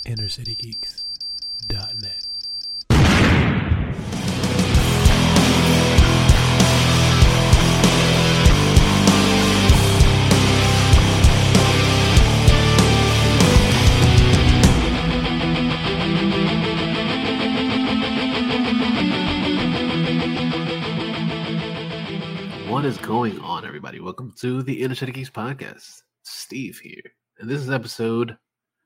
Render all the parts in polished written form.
InnerCityGeeks.net. What is going on, everybody? Welcome to the Inner City Geeks podcast. Steve here, and this is episode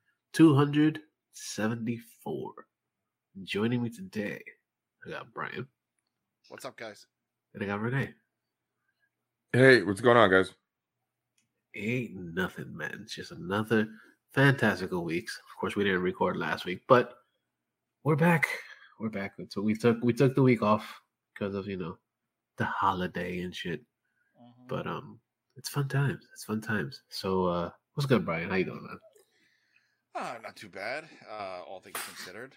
274. Joining me today, I got Brian. What's up, guys? And I got Renee. Hey, what's going on, guys? Ain't nothing, man. It's just another fantastical week. Of course, we didn't record last week, but we're back. We're back. So we took the week off because of the holiday and shit. But it's fun times. It's fun times. So what's good, Brian? How you doing, man? Not too bad. All things considered.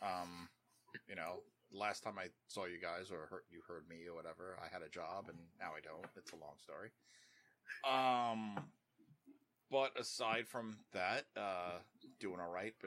Last time I saw you guys or you heard me or whatever, I had a job and now I don't. It's a long story. But aside from that, doing all right.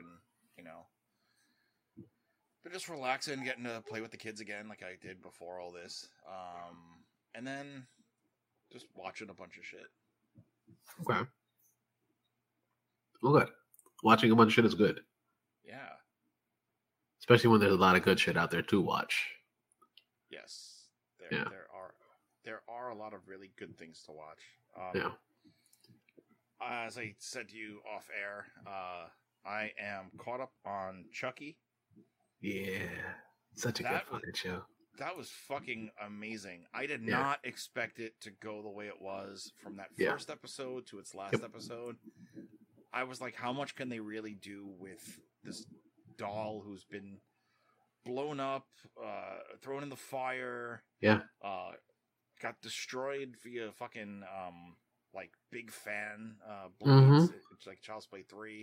But just relaxing, getting to play with the kids again, like I did before all this. And then just watching a bunch of shit. Okay. Well, good. Watching a bunch of shit is good. Yeah. Especially when there's a lot of good shit out there to watch. Yes. Yeah. There are a lot of really good things to watch. Yeah. As I said to you off air, I am caught up on Chucky. Yeah. Such a good fucking show. That was fucking amazing. I did not expect it to go the way it was from that first episode to its last episode. I was like, how much can they really do with this doll who's been blown up, thrown in the fire? Yeah. Got destroyed via fucking like big fan blades. It's like Child's Play 3.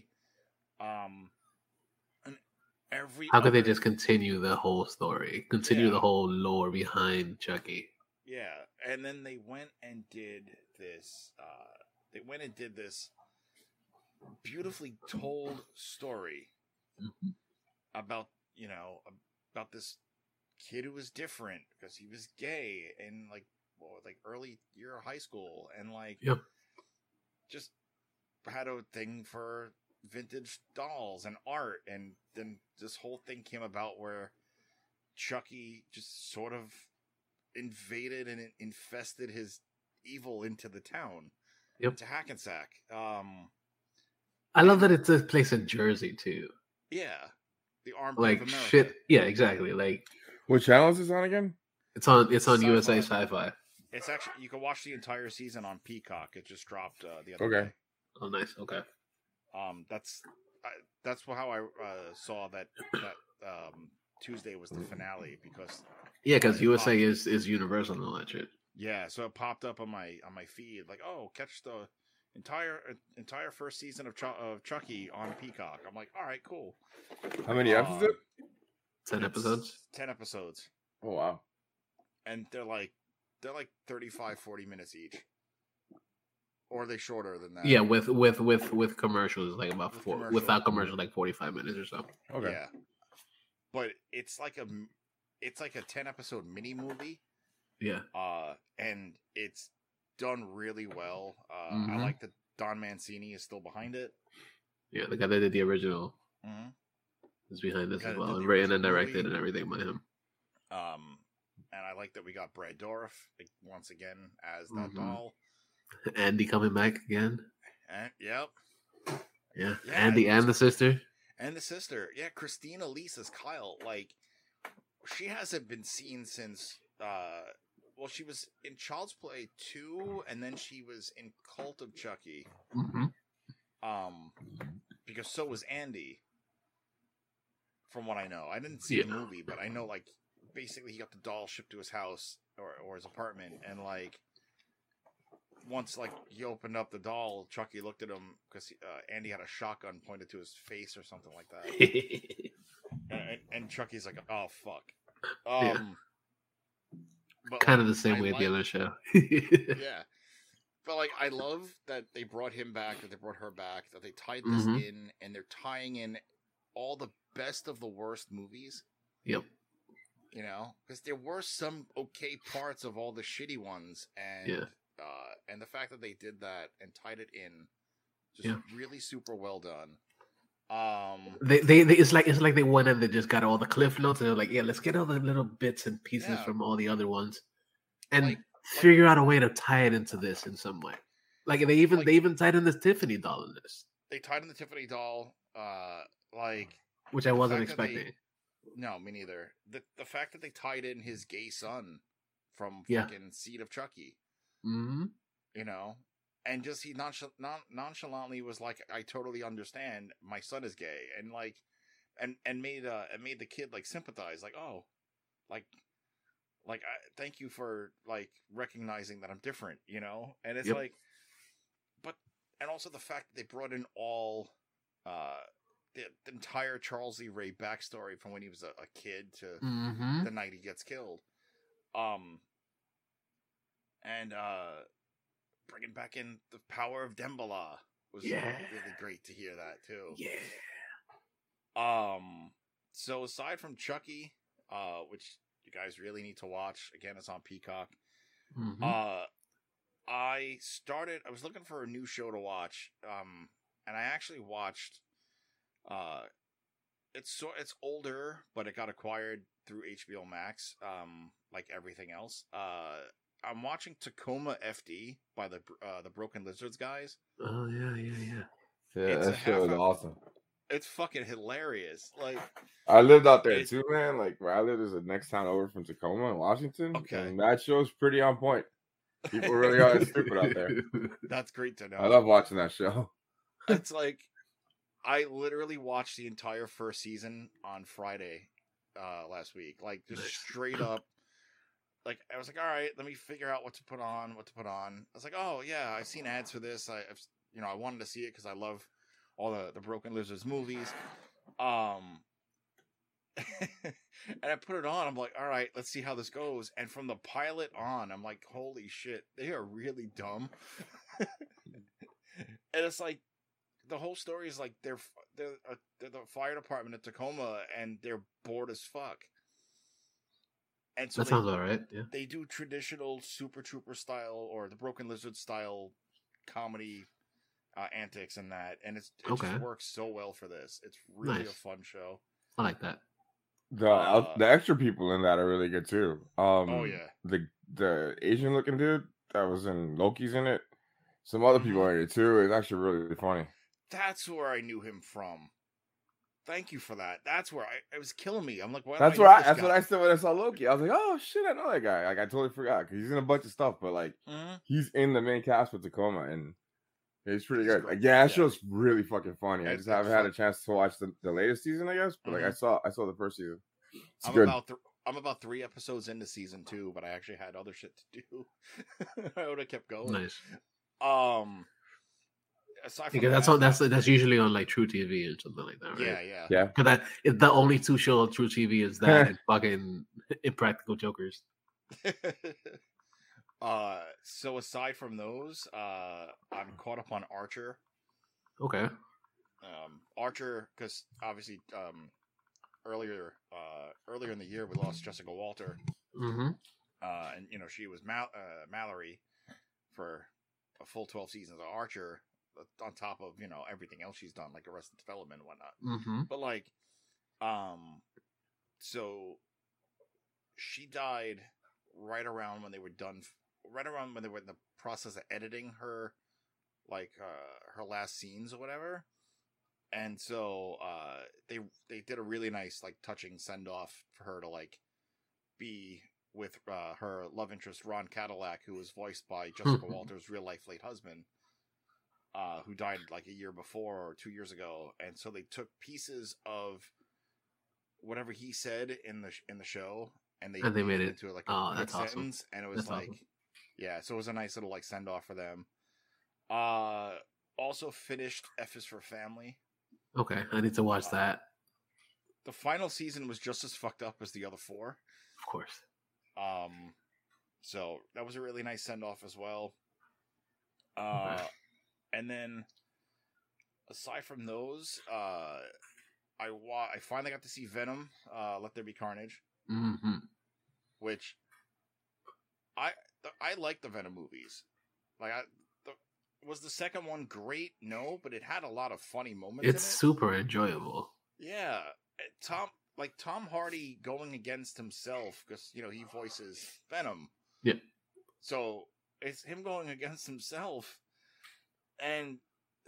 And how could they just continue the whole story? Continue the whole lore behind Chucky. Yeah. And then they went and did this beautifully told story about this kid who was different because he was gay and like early year of high school and just had a thing for vintage dolls and art, and then this whole thing came about where Chucky just sort of invaded and infested his evil into the town, into Hackensack. I love that it took place in Jersey too. Yeah, the armed like of America. Shit. Yeah, exactly. Like, what channel is this on again? It's on Sci-Fi. USA Sci-Fi. It's actually, you can watch the entire season on Peacock. It just dropped the other day. Oh, nice. Okay. That's how I saw that Tuesday was the finale because USA is Universal and all that shit. Yeah, so it popped up on my feed like, oh, catch the entire first season of Chucky on Peacock. I'm like, all right, cool. How many episodes? 10 episodes. 10 episodes. Oh wow! And they're like 35, 40 minutes each. Or are they shorter than that? Yeah, with commercials like about without commercials like 45 minutes or so. Okay. Yeah. But it's like a 10 episode mini movie. Yeah. And it's done really well. I like that Don Mancini is still behind it. Yeah, the guy that did the original is behind this as well, and written and directed and everything by him. And I like that we got Brad Dourif once again as that doll. Andy coming back again. Yep. Yeah. Andy and the sister. And the sister. Yeah, Christina Lisa's Kyle. Like, she hasn't been seen since she was in Child's Play 2, and then she was in Cult of Chucky. Because so was Andy. From what I know. I didn't see the movie, but I know, like, basically he got the doll shipped to his house or his apartment, and like once like he opened up the doll, Chucky looked at him because Andy had a shotgun pointed to his face or something like that, and Chucky's like, "Oh fuck." But kind of the same way at the other show. Yeah, but like I love that they brought him back, that they brought her back, that they tied this in, and they're tying in all the best of the worst movies. Yep. You know, because there were some okay parts of all the shitty ones, and the fact that they did that and tied it in, just really super well done. They it's like they went and they just got all the cliff notes and they're like, yeah, let's get all the little bits and pieces from all the other ones, and figure out a way to tie it into this in some way. Like they even tied in the Tiffany doll in this. They tied in the Tiffany doll, which I wasn't expecting. No, me neither. The fact that they tied in his gay son from fucking Seed of Chucky, you know, and just he nonchalantly was like, "I totally understand. My son is gay," and like, and made the kid like sympathize, like, "Oh, like thank you for like recognizing that I'm different," you know, and it's like, and also the fact that they brought in all the entire Charles Lee Ray backstory from when he was a kid to the night he gets killed. And bringing back in the power of Dembala was really great to hear that too. Yeah. So aside from Chucky, which you guys really need to watch, again, it's on Peacock. I was looking for a new show to watch, and I actually watched. It's older, but it got acquired through HBO Max, like everything else. I'm watching Tacoma FD by the Broken Lizards guys. Oh yeah. Yeah, that show is awesome. It's fucking hilarious. Like, I lived out there too, man. Like where I live is the next town over from Tacoma in Washington. Okay, and that show's pretty on point. People really are stupid out there. That's great to know. I love watching that show. It's like, I literally watched the entire first season on Friday last week. Like, just straight up. Like, I was like, all right, let me figure out what to put on. I was like, oh, yeah, I've seen ads for this. I wanted to see it because I love all the Broken Lizards movies. And I put it on. I'm like, all right, let's see how this goes. And from the pilot on, I'm like, holy shit, they are really dumb. And it's like, the whole story is like they're the fire department at Tacoma and they're bored as fuck. And so that sounds all right. Yeah, they do traditional Super Trooper style or the Broken Lizard style comedy antics and that, and it just works so well for this. It's really a fun show. I like that. The extra people in that are really good too. Oh yeah, the Asian looking dude that was in Loki's in it. Some other people are in it too. It's actually really funny. That's where I knew him from. Thank you for that. That's where it was killing me. I'm like, what? That's what I said when I saw Loki. I was like, oh shit, I know that guy. Like I totally forgot because he's in a bunch of stuff, but like he's in the main cast with Tacoma, and it's pretty good. Like, that show's really fucking funny. I just haven't had a chance to watch the latest season, I guess. But like I saw the first season. It's good. I'm about 3 episodes into season 2, but I actually had other shit to do. I would have kept going. Nice. Aside from that's usually on like True TV and something like that, right? Yeah. Because the only 2 shows on True TV is that and fucking Impractical Jokers. So aside from those, I'm caught up on Archer. Okay. Archer, because obviously, earlier in the year we lost Jessica Walter. And she was Mallory for a full 12 seasons of Archer, on top of everything else she's done, like Arrested Development and whatnot. But like, so she died right around when they were in the process of editing her, like her last scenes or whatever. And so they did a really nice, like, touching send off for her to like be with her love interest Ron Cadillac, who was voiced by Jessica Walter's real life late husband, who died like a year before or 2 years ago. And so they took pieces of whatever he said in the show and they made it into like a quick sentence, and it was so it was a nice little like send off for them. Also finished F is for Family. Okay, I need to watch that. The final season was just as fucked up as the other 4. Of course. So that was a really nice send off as well. And then aside from those, I finally got to see Venom, Let There Be Carnage, which I like the Venom movies. Like, was the second one great? No, but it had a lot of funny moments. It's super enjoyable. Yeah, Tom Hardy going against himself because he voices Venom. Yeah. So it's him going against himself, and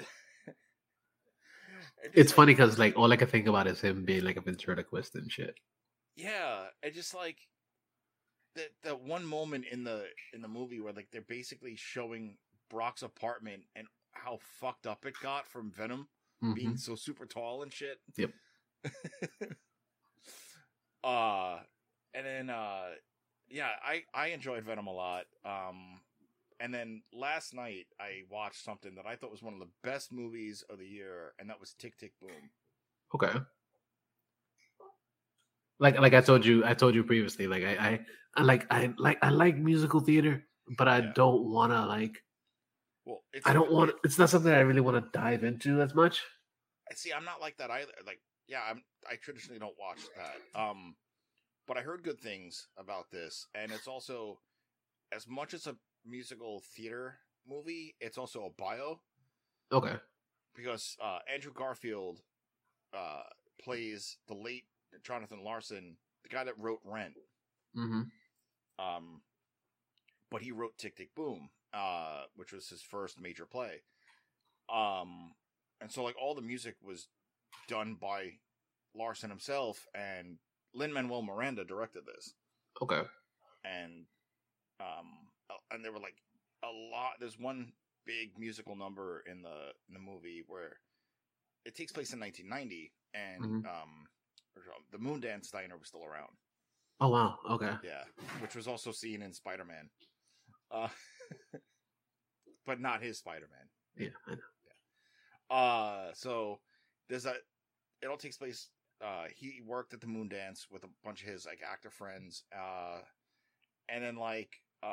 it's funny because like all I can think about is him being like a ventriloquist and shit. Yeah, and just like that one moment in the movie where like they're basically showing Brock's apartment and how fucked up it got from Venom being so super tall and shit. Yep. And then yeah, I enjoyed Venom a lot. And then last night I watched something that I thought was one of the best movies of the year, and that was Tick, Tick, Boom. Okay. Like I told you previously, like I like musical theater, but I don't want to like. Well, it's not something I really want to dive into as much. See, I'm not like that either. Like, yeah, I traditionally don't watch that. But I heard good things about this, and it's also, as much as a musical theater movie, it's also a bio. Okay. Because Andrew Garfield plays the late Jonathan Larson, the guy that wrote Rent. But he wrote Tick, Tick, Boom, which was his first major play. And so like all the music was done by Larson himself, and Lin-Manuel Miranda directed this. Okay. And there were like a lot. There's one big musical number in the movie where it takes place in 1990, and the Moondance Diner was still around. Oh wow! Okay. Yeah, which was also seen in Spider-Man, but not his Spider-Man. Yeah, I know. Yeah. So there's it all takes place. He worked at the Moondance with a bunch of his like actor friends, and then like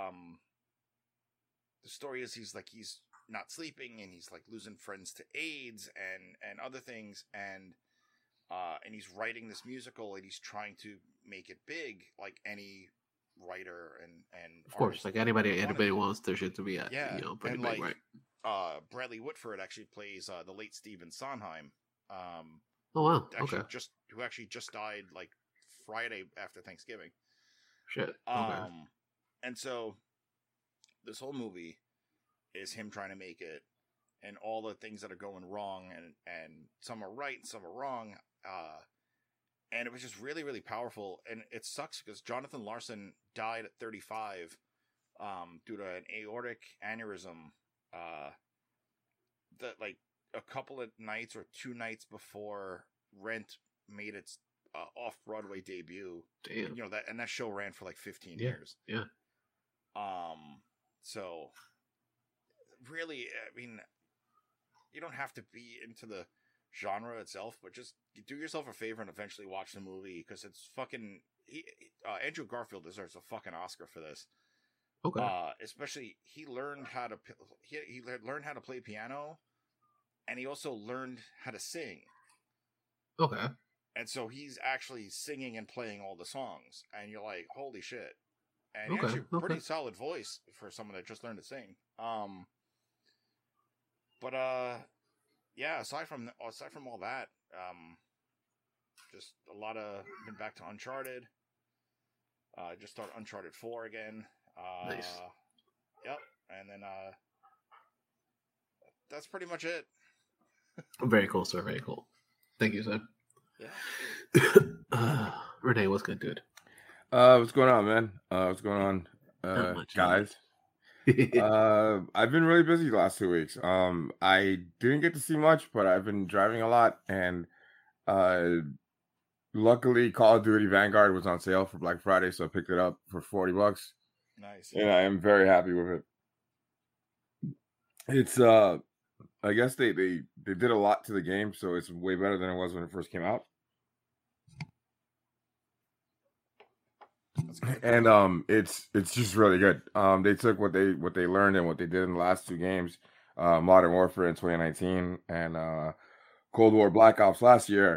the story is he's not sleeping, and he's like losing friends to AIDS and other things, and he's writing this musical, and he's trying to make it big, like any writer and of course, like anybody wants their shit to be pretty big, right? Bradley Whitford actually plays the late Stephen Sondheim. Oh wow! Actually, okay. Who actually just died like Friday after Thanksgiving. Shit. Okay. And so this whole movie is him trying to make it, and all the things that are going wrong, and some are right, and some are wrong. And it was just really, really powerful. And it sucks because Jonathan Larson died at 35 due to an aortic aneurysm. That like a couple of nights or 2 nights before Rent made its off-Broadway debut. Damn. That show ran for like 15 years. Yeah. So really, I mean, you don't have to be into the genre itself, but just do yourself a favor and eventually watch the movie, because it's fucking. Andrew Garfield deserves a fucking Oscar for this. Okay. Especially he learned how to he learned how to play piano, and he also learned how to sing. Okay. And so he's actually singing and playing all the songs, and you're like, holy shit. And he actually pretty solid voice for someone that just learned to sing. But yeah, aside from all that, just a lot of been back to Uncharted. Just started Uncharted 4 again. Nice. Yep. And then that's pretty much it. Very cool, sir. Very cool. Thank you, sir. Yeah. Renee, what's good, dude? What's going on, man? What's going on, guys? I've been really busy the last 2 weeks. I didn't get to see much, but I've been driving a lot, and luckily Call of Duty Vanguard was on sale for Black Friday, so I picked it up for $40. Nice. And I am very happy with it. It's I guess they did a lot to the game, so it's way better than it was when it first came out. And it's just really good. They took what they learned and what they did in the last 2 games, Modern Warfare in 2019 and Cold War Black Ops last year,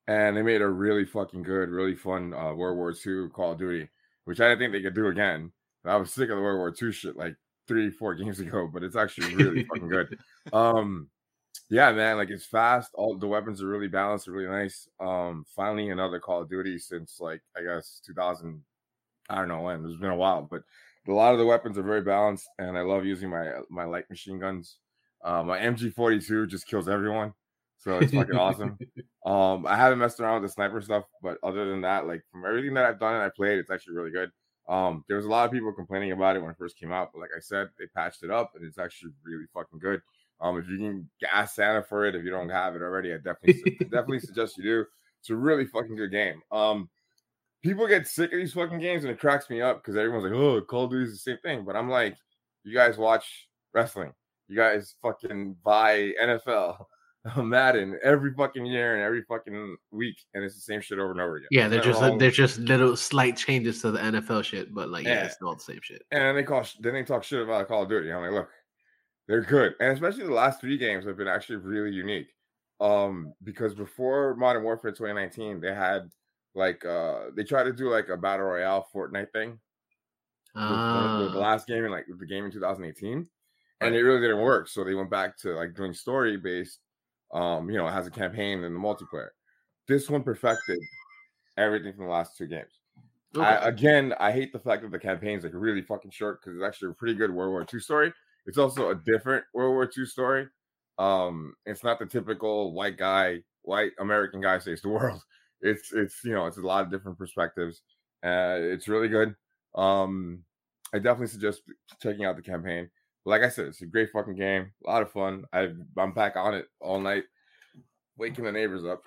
and they made a really fucking good, really fun World War II Call of Duty, which I didn't think they could do again. I was sick of the World War II shit like 3-4 games ago, but it's actually really fucking good. Yeah, man, like it's fast. All the weapons are really balanced, really nice. Finally another Call of Duty since like I guess 2000. I don't know when. It's been a while, but a lot of the weapons are very balanced, and I love using my light machine guns. My MG42 just kills everyone, so it's fucking awesome. I haven't messed around with the sniper stuff, but other than that, like from everything that I've done and I played, it's actually really good. There was a lot of people complaining about it when it first came out, but like I said, they patched it up, and it's actually really fucking good. If you can ask Santa for it, if you don't have it already, I definitely suggest you do. It's a really fucking good game. People get sick of these fucking games, and it cracks me up because everyone's like, "Oh, Call of Duty is the same thing." But I'm like, you guys watch wrestling, you guys fucking buy NFL, Madden every fucking year and every fucking week, and it's the same shit over and over again. Yeah, they're just little slight changes to the NFL shit, but like yeah, it's all the same shit. And then they talk shit about Call of Duty. I'm like, look, they're good, and especially the last 3 games have been actually really unique. Because before Modern Warfare 2019, they had like they tried to do like a battle royale Fortnite thing with the last game and like the game in 2018, and it really didn't work. So they went back to like doing story based. It has a campaign and the multiplayer. This one perfected everything from the last 2 games. Okay. I hate the fact that the campaign's like really fucking short because it's actually a pretty good World War II story. It's also a different World War II story. It's not the typical white American guy saves the world. It's a lot of different perspectives. It's really good. I definitely suggest checking out the campaign. But like I said, it's a great fucking game. A lot of fun. I'm back on it all night, waking the neighbors up.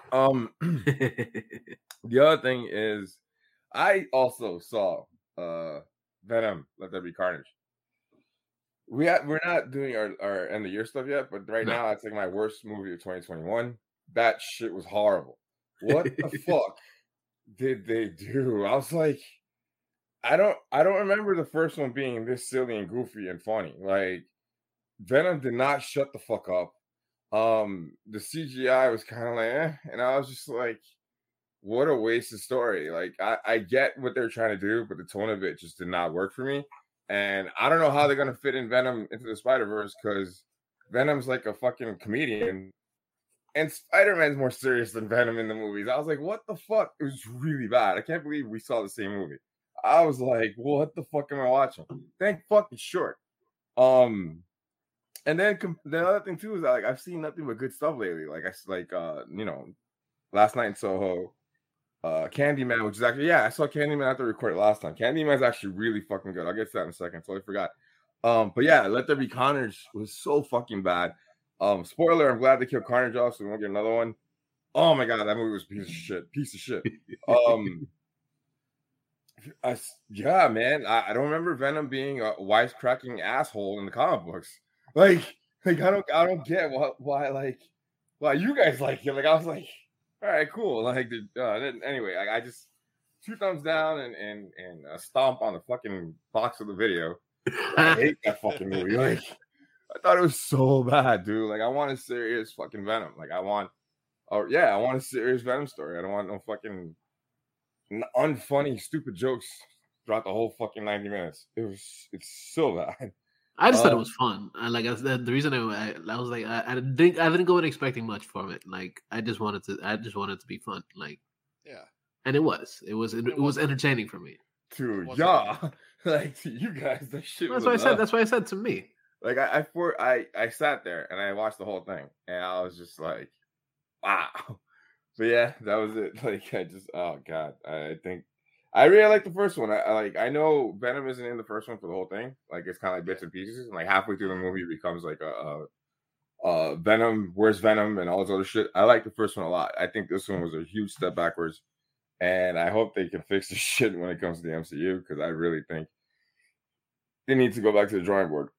The other thing is, I also saw Venom: Let There Be Carnage. We're not doing our end of year stuff yet, but right now it's like my worst movie of 2021. That shit was horrible. What the fuck did they do? I was like, I don't remember the first one being this silly and goofy and funny. Like Venom did not shut the fuck up. The CGI was kind of like, and I was just like, what a waste of story. Like I get what they're trying to do, but the tone of it just did not work for me. And I don't know how they're gonna fit in Venom into the Spider-Verse because Venom's like a fucking comedian. And Spider-Man's more serious than Venom in the movies. I was like, what the fuck? It was really bad. I can't believe we saw the same movie. I was like, what the fuck am I watching? Thank fuck it's short. And then the other thing too is that, like, I've seen nothing but good stuff lately. Like last night in Soho, Candyman, which is actually, I saw Candyman after I recorded last time. Candyman's actually really fucking good. I'll get to that in a second. Totally forgot. But yeah, Let There Be Carnage was so fucking bad. Spoiler, I'm glad they killed Carnage off, so we won't get another one. Oh my god, that movie was a piece of shit. Yeah, man, I don't remember Venom being a wisecracking asshole in the comic books. Like I don't get why you guys like it. Like I was like, all right, cool. Like anyway, I just 2 thumbs down and a stomp on the fucking box of the video. I hate that fucking movie. Like I thought it was so bad, dude. Like I want a serious fucking Venom. Like I want a serious Venom story. I don't want no fucking unfunny, stupid jokes throughout the whole fucking 90 minutes. It's so bad. I just thought it was fun. The reason I was like, I didn't go in expecting much from it. Like I just wanted it to be fun. Like and it was entertaining for me. Dude, like to you guys, that shit. That's why I said to me. Like I sat there and I watched the whole thing and I was just like, wow. But yeah, that was it. Like oh god, I think I really like the first one. I know Venom isn't in the first one for the whole thing. Like it's kind of like bits and pieces. And like halfway through the movie, it becomes like a Venom. Where's Venom and all this other shit. I like the first one a lot. I think this one was a huge step backwards, and I hope they can fix the shit when it comes to the MCU because I really think they need to go back to the drawing board.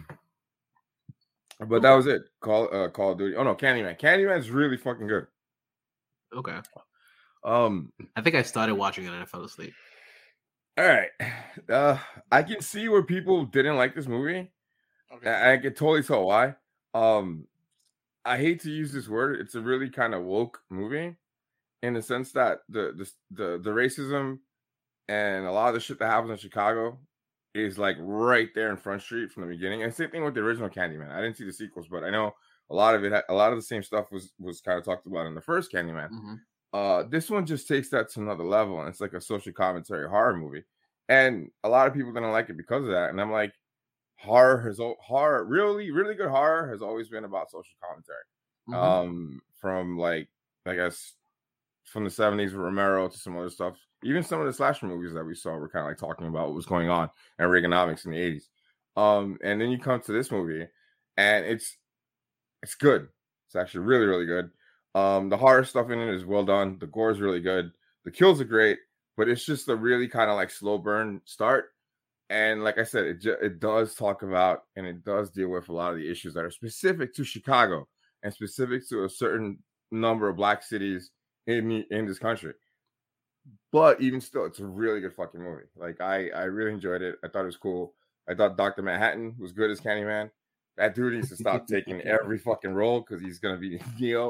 But that was it. Call of Duty. Oh no, Candyman. Candyman's really fucking good. Okay. I think I started watching it and I fell asleep. All right. I can see where people didn't like this movie. Okay. I can totally tell why. I hate to use this word. It's a really kind of woke movie. in the sense that the racism and a lot of the shit that happens in Chicago is like right there in Front Street from the beginning. And same thing with the original Candyman. I didn't see the sequels, but I know a lot of the same stuff was kind of talked about in the first Candyman. This one just takes that to another level, and it's like a social commentary horror movie. And a lot of people didn't like it because of that. And I'm like, horror, really, really good horror has always been about social commentary. From like, I guess, from the 70s with Romero to some other stuff. Even some of the slasher movies that we saw were kind of like talking about what was going on and Reaganomics in the 80s. And then you come to this movie, and it's good. It's actually really, really good. The horror stuff in it is well done. The gore is really good. The kills are great, but it's just a really kind of like slow burn start. And like I said, it does talk about and it does deal with a lot of the issues that are specific to Chicago and specific to a certain number of black cities in this country. But even still, it's a really good fucking movie. Like I really enjoyed it. I thought it was cool. I thought Dr. Manhattan was good as Candyman. That dude needs to stop taking every fucking role because he's gonna be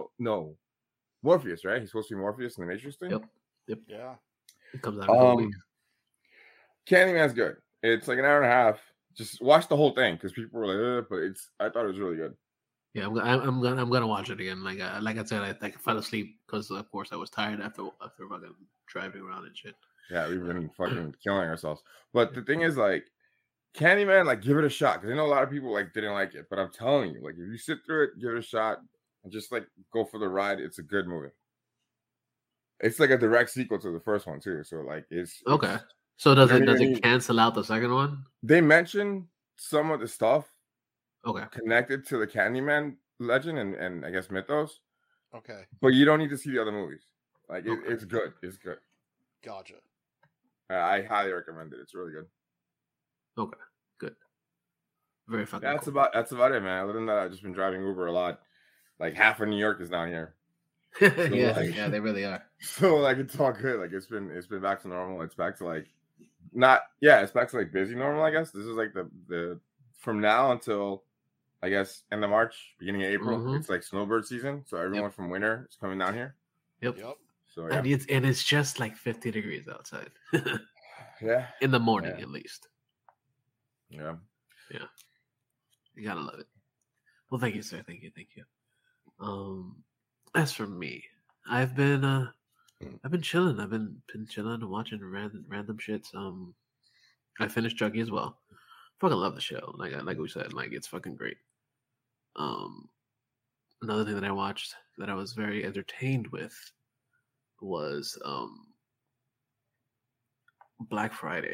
Morpheus, right? He's supposed to be Morpheus in the Matrix thing. Yep. Yeah. It comes out. Candyman's good. It's like an hour and a half. Just watch the whole thing because people were like, but I thought it was really good. Yeah, I'm gonna watch it again. Like I said, I fell asleep because of course I was tired after fucking driving around and shit. Yeah, we've been fucking killing ourselves. But the thing is, like, Candyman, like, give it a shot because I know a lot of people like didn't like it. But I'm telling you, like, if you sit through it, give it a shot, and just like go for the ride. It's a good movie. It's like a direct sequel to the first one too. So like, it's okay. So does it cancel out the second one? They mention some of the stuff. Okay. Connected to the Candyman legend and I guess mythos. Okay. But you don't need to see the other movies. Like it's good. It's good. Gotcha. I highly recommend it. It's really good. Okay. Good. Very fucking. That's about it, man. Other than that, I've just been driving Uber a lot. Like half of New York is down here. So yeah, they really are. So like it's all good. Like it's been back to normal. It's back to like it's back to like busy normal, I guess. This is like the from now until I guess end of March, beginning of April. It's like snowbird season. So everyone from winter is coming down here. Yep. So yeah. And it's just like 50 degrees outside. Yeah. In the morning at least. Yeah. Yeah. You gotta love it. Well, thank you, sir. Thank you. As for me, I've been chilling. I've been chilling and watching random shits. I finished Chucky as well. Fucking love the show. Like we said, like it's fucking great. Another thing that I watched that I was very entertained with was Black Friday.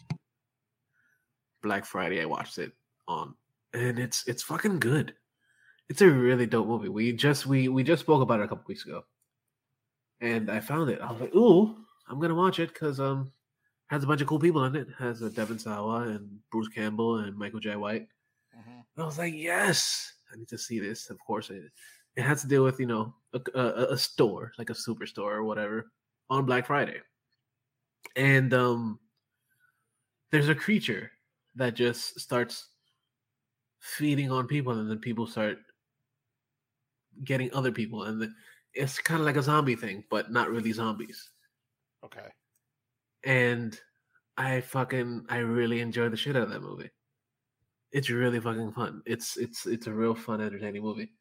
Black Friday, I watched it on, and it's fucking good. It's a really dope movie. We just spoke about it a couple weeks ago, and I found it. I was like, "Ooh, I'm gonna watch it because has a bunch of cool people in it. Has Devin Sawa and Bruce Campbell and Michael J. White." And I was like, "Yes, I need to see this." Of course, it has to deal with a store, like a superstore or whatever, on Black Friday, and there's a creature that just starts feeding on people, and then people start getting other people, and it's kind of like a zombie thing, but not really zombies. Okay. And I really enjoyed the shit out of that movie. It's really fucking fun. It's a real fun, entertaining movie.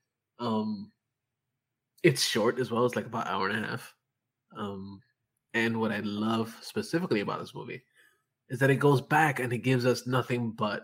It's short as well. It's like about an hour and a half. And what I love specifically about this movie is that it goes back and it gives us nothing but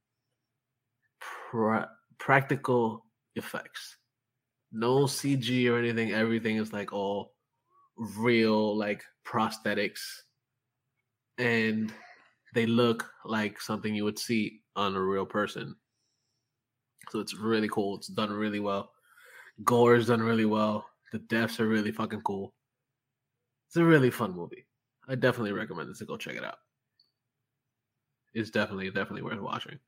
practical effects. No CG or anything. Everything is like all real, like prosthetics, and they look like something you would see on a real person. So it's really cool. It's done really well. Gore is done really well. The deaths are really fucking cool. It's a really fun movie. I definitely recommend this to go check it out. It's definitely worth watching.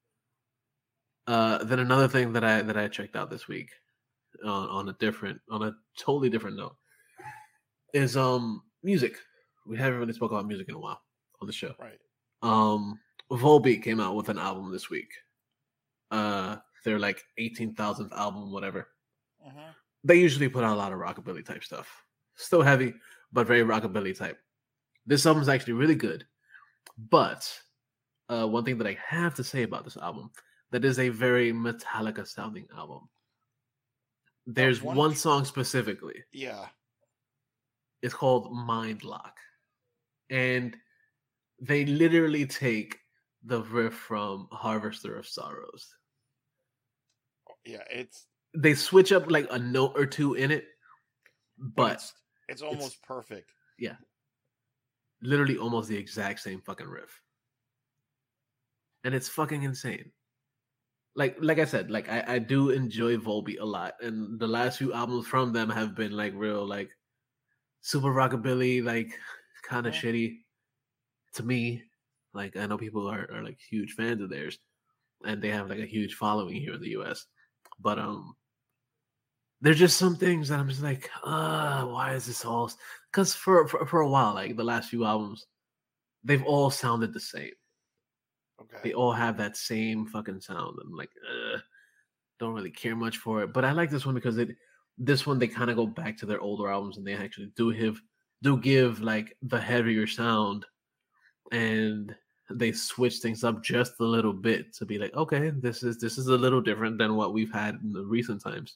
Then another thing that I checked out this week on a totally different note is music. We haven't really spoken about music in a while on the show. Right. Volbeat came out with an album this week. Their like 18,000th album, whatever. They usually put out a lot of rockabilly type stuff. still heavy, but very rockabilly type. This album is actually really good, but one thing that I have to say about this album, that is a very Metallica sounding album. There's one song specifically. Yeah. It's called Mind Lock. And they literally take the riff from Harvester of Sorrows. Yeah, they switch up like a note or two in it, but it's almost perfect. Yeah. Literally almost the exact same fucking riff. And it's fucking insane. Like I said, like I do enjoy Volbeat a lot, and the last few albums from them have been like real like super rockabilly, like kind of shitty to me. Like I know people are like huge fans of theirs, and they have like a huge following here in the US. But there's just some things that I'm just like, why is this all? Because for a while, like the last few albums, they've all sounded the same. Okay. They all have that same fucking sound. I'm like, don't really care much for it. But I like this one because this one they kind of go back to their older albums and they actually do give like the heavier sound, and they switch things up just a little bit to be like, okay, this is a little different than what we've had in the recent times.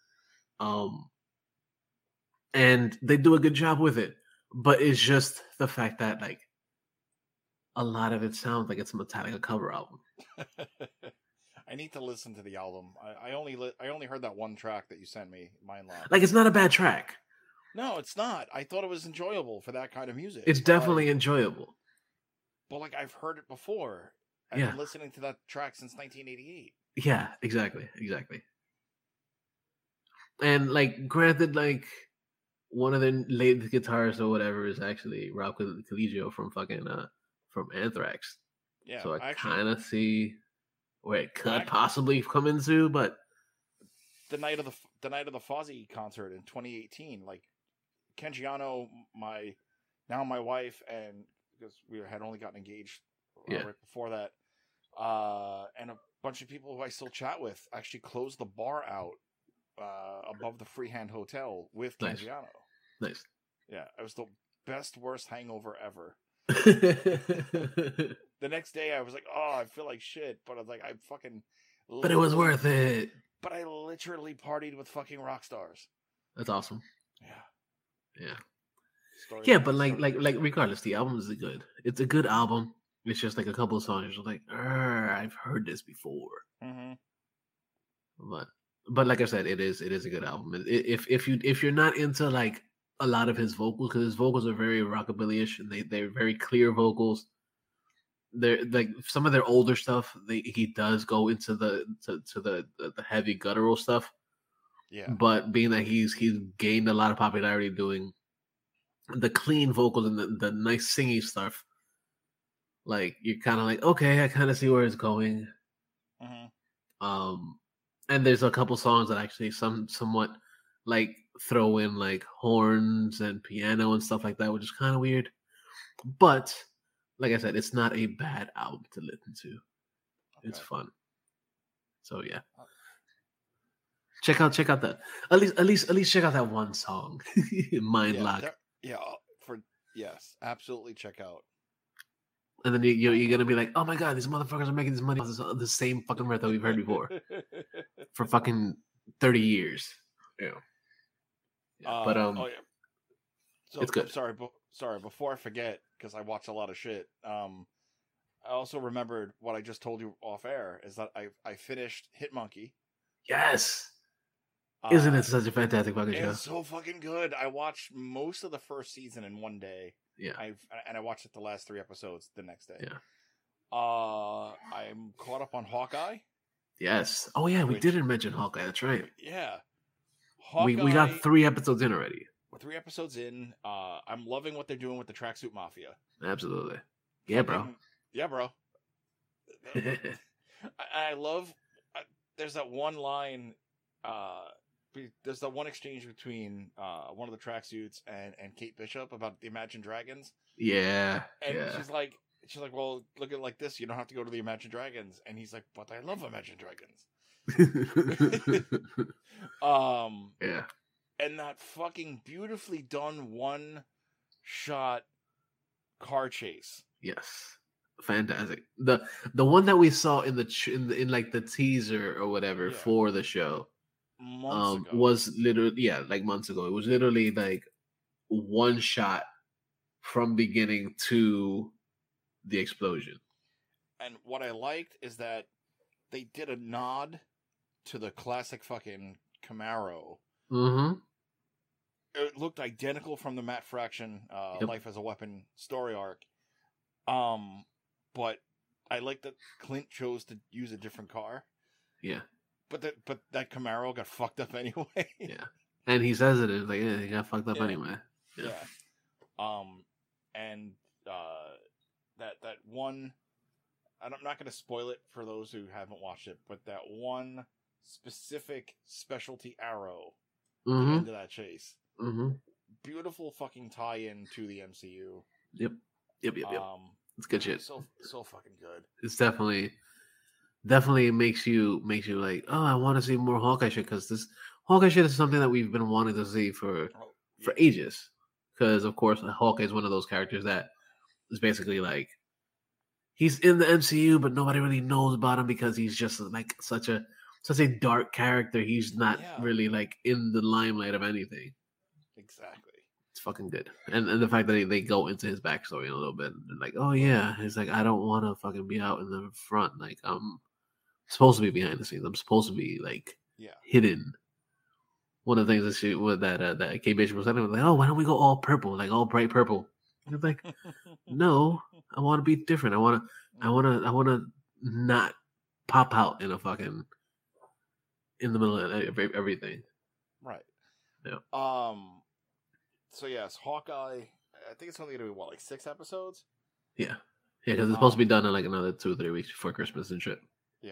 And they do a good job with it, but it's just the fact that like a lot of it sounds like it's a Metallica cover album. I need to listen to the album. I only heard that one track that you sent me, Mind Lock. Like it's not a bad track. No, it's not. I thought it was enjoyable for that kind of music. It's definitely enjoyable. But like I've heard it before. I've been listening to that track since 1988. Yeah, exactly. And like, granted, like one of the lead guitarists or whatever is actually Rob Collegio from fucking from Anthrax. Yeah, so I kind of see where it could possibly come into, but the night of the Fozzy concert in 2018, like Ken Giano, my wife, and because we had only gotten engaged right before that, and a bunch of people who I still chat with actually closed the bar out above the Freehand Hotel with Ken Giano. Nice. Yeah, it was the worst hangover ever. The next day I was like, oh, I feel like shit, but I was like, I fucking. But it was worth it. But I literally partied with fucking rock stars. That's awesome. Yeah. Yeah, but like regardless, the album is good. It's a good album. It's just like a couple of songs. You're like, I've heard this before. Mm-hmm. But like I said, it is a good album. If you're not into like a lot of his vocals, because his vocals are very rockabilly-ish and they're very clear vocals. They're like some of their older stuff. He does go into the heavy guttural stuff. Yeah. But being that he's gained a lot of popularity doing the clean vocals and the nice singy stuff, like you're kind of like, okay, I kind of see where it's going. Mm-hmm. And there's a couple songs that actually somewhat like throw in like horns and piano and stuff like that, which is kind of weird. But like I said, it's not a bad album to listen to. Okay. It's fun. So yeah. Check out that. At least check out that one song. Mind Lock. Yes, absolutely check out. And then you're gonna be like, oh my god, these motherfuckers are making this money off the same fucking riff that we've heard before for fucking 30 years. Yeah. But so, it's good. Sorry, before I forget, because I watch a lot of shit. I also remembered what I just told you off air is that I finished Hit Monkey. Yes. Isn't it such a fantastic fucking show? It's so fucking good. I watched most of the first season in one day. Yeah. I watched it the last 3 episodes the next day. Yeah. I'm caught up on Hawkeye. Yes. Oh yeah, we didn't mention Hawkeye. That's right. Yeah. Hawkeye, we got 3 episodes in already. We're 3 episodes in. I'm loving what they're doing with the Tracksuit Mafia. Absolutely. Yeah, bro. Yeah, bro. I love. There's that one line. There's that one exchange between one of the tracksuits and Kate Bishop about the Imagine Dragons. Yeah. And she's like, well, look at it like this. You don't have to go to the Imagine Dragons. And he's like, but I love Imagine Dragons. Yeah. And and that fucking beautifully done one-shot car chase. Yes, fantastic. The one that we saw in in like the teaser or whatever for the show months ago was literally like months ago. It was literally like one shot from beginning to the explosion. And what I liked is that they did a nod to the classic fucking Camaro. Mm-hmm. It looked identical from the Matt Fraction Life as a Weapon story arc. But I like that Clint chose to use a different car. Yeah. But that Camaro got fucked up anyway. Yeah. And he says it is like, yeah, he got fucked up anyway. Yeah. And that one, and I'm not going to spoil it for those who haven't watched it, but that one specific specialty arrow into that chase. Mm-hmm. Beautiful fucking tie-in to the MCU. Yep. It's good shit. So fucking good. It's definitely makes you like, oh, I want to see more Hawkeye shit, because this Hawkeye shit is something that we've been wanting to see for ages. Because of course, Hawkeye is one of those characters that is basically like, he's in the MCU, but nobody really knows about him because he's just like such a dark character. He's not really like in the limelight of anything. Exactly. It's fucking good. And the fact that they go into his backstory in a little bit. And like, oh yeah, he's like, I don't want to fucking be out in the front. Like, I'm supposed to be behind the scenes. I'm supposed to be like hidden. One of the things that Kate Bishop was saying was like, oh, why don't we go all purple, like all bright purple? And I'm like, no, I want to be different. I want to not pop out in the middle of everything. Right. Yeah. So yes, Hawkeye. I think it's only going to be like 6 episodes. Yeah, because it's supposed to be done in like another 2 or 3 weeks before Christmas and shit. Yeah.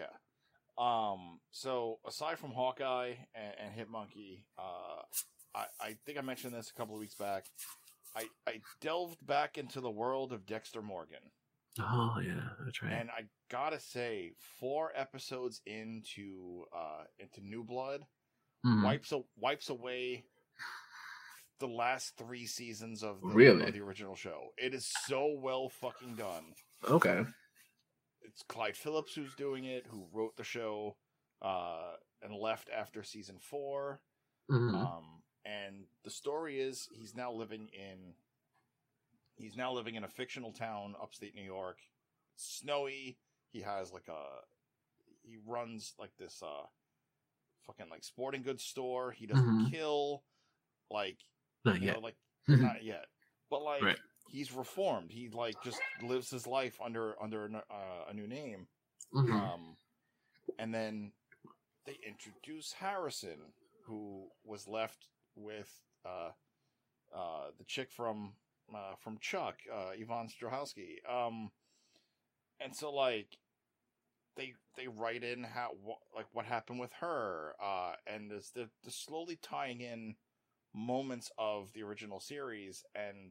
So aside from Hawkeye and Hitmonkey, I think I mentioned this a couple of weeks back. I delved back into the world of Dexter Morgan. Oh yeah, that's right. And I gotta say, 4 episodes into New Blood wipes away the last 3 seasons of the original show. It is so well fucking done. Okay. It's Clyde Phillips who's doing it, who wrote the show, and left after season 4. Mm-hmm. And the story is he's now living in a fictional town upstate New York. It's snowy. He has he runs like this fucking like sporting goods store. He doesn't kill, like, not yet. Not yet. But like he's reformed. He like just lives his life under a new name. Mm-hmm. And then they introduce Harrison, who was left with the chick from Chuck, Yvonne Strahovski. And so like they write in what happened with her, and they're slowly tying in moments of the original series, and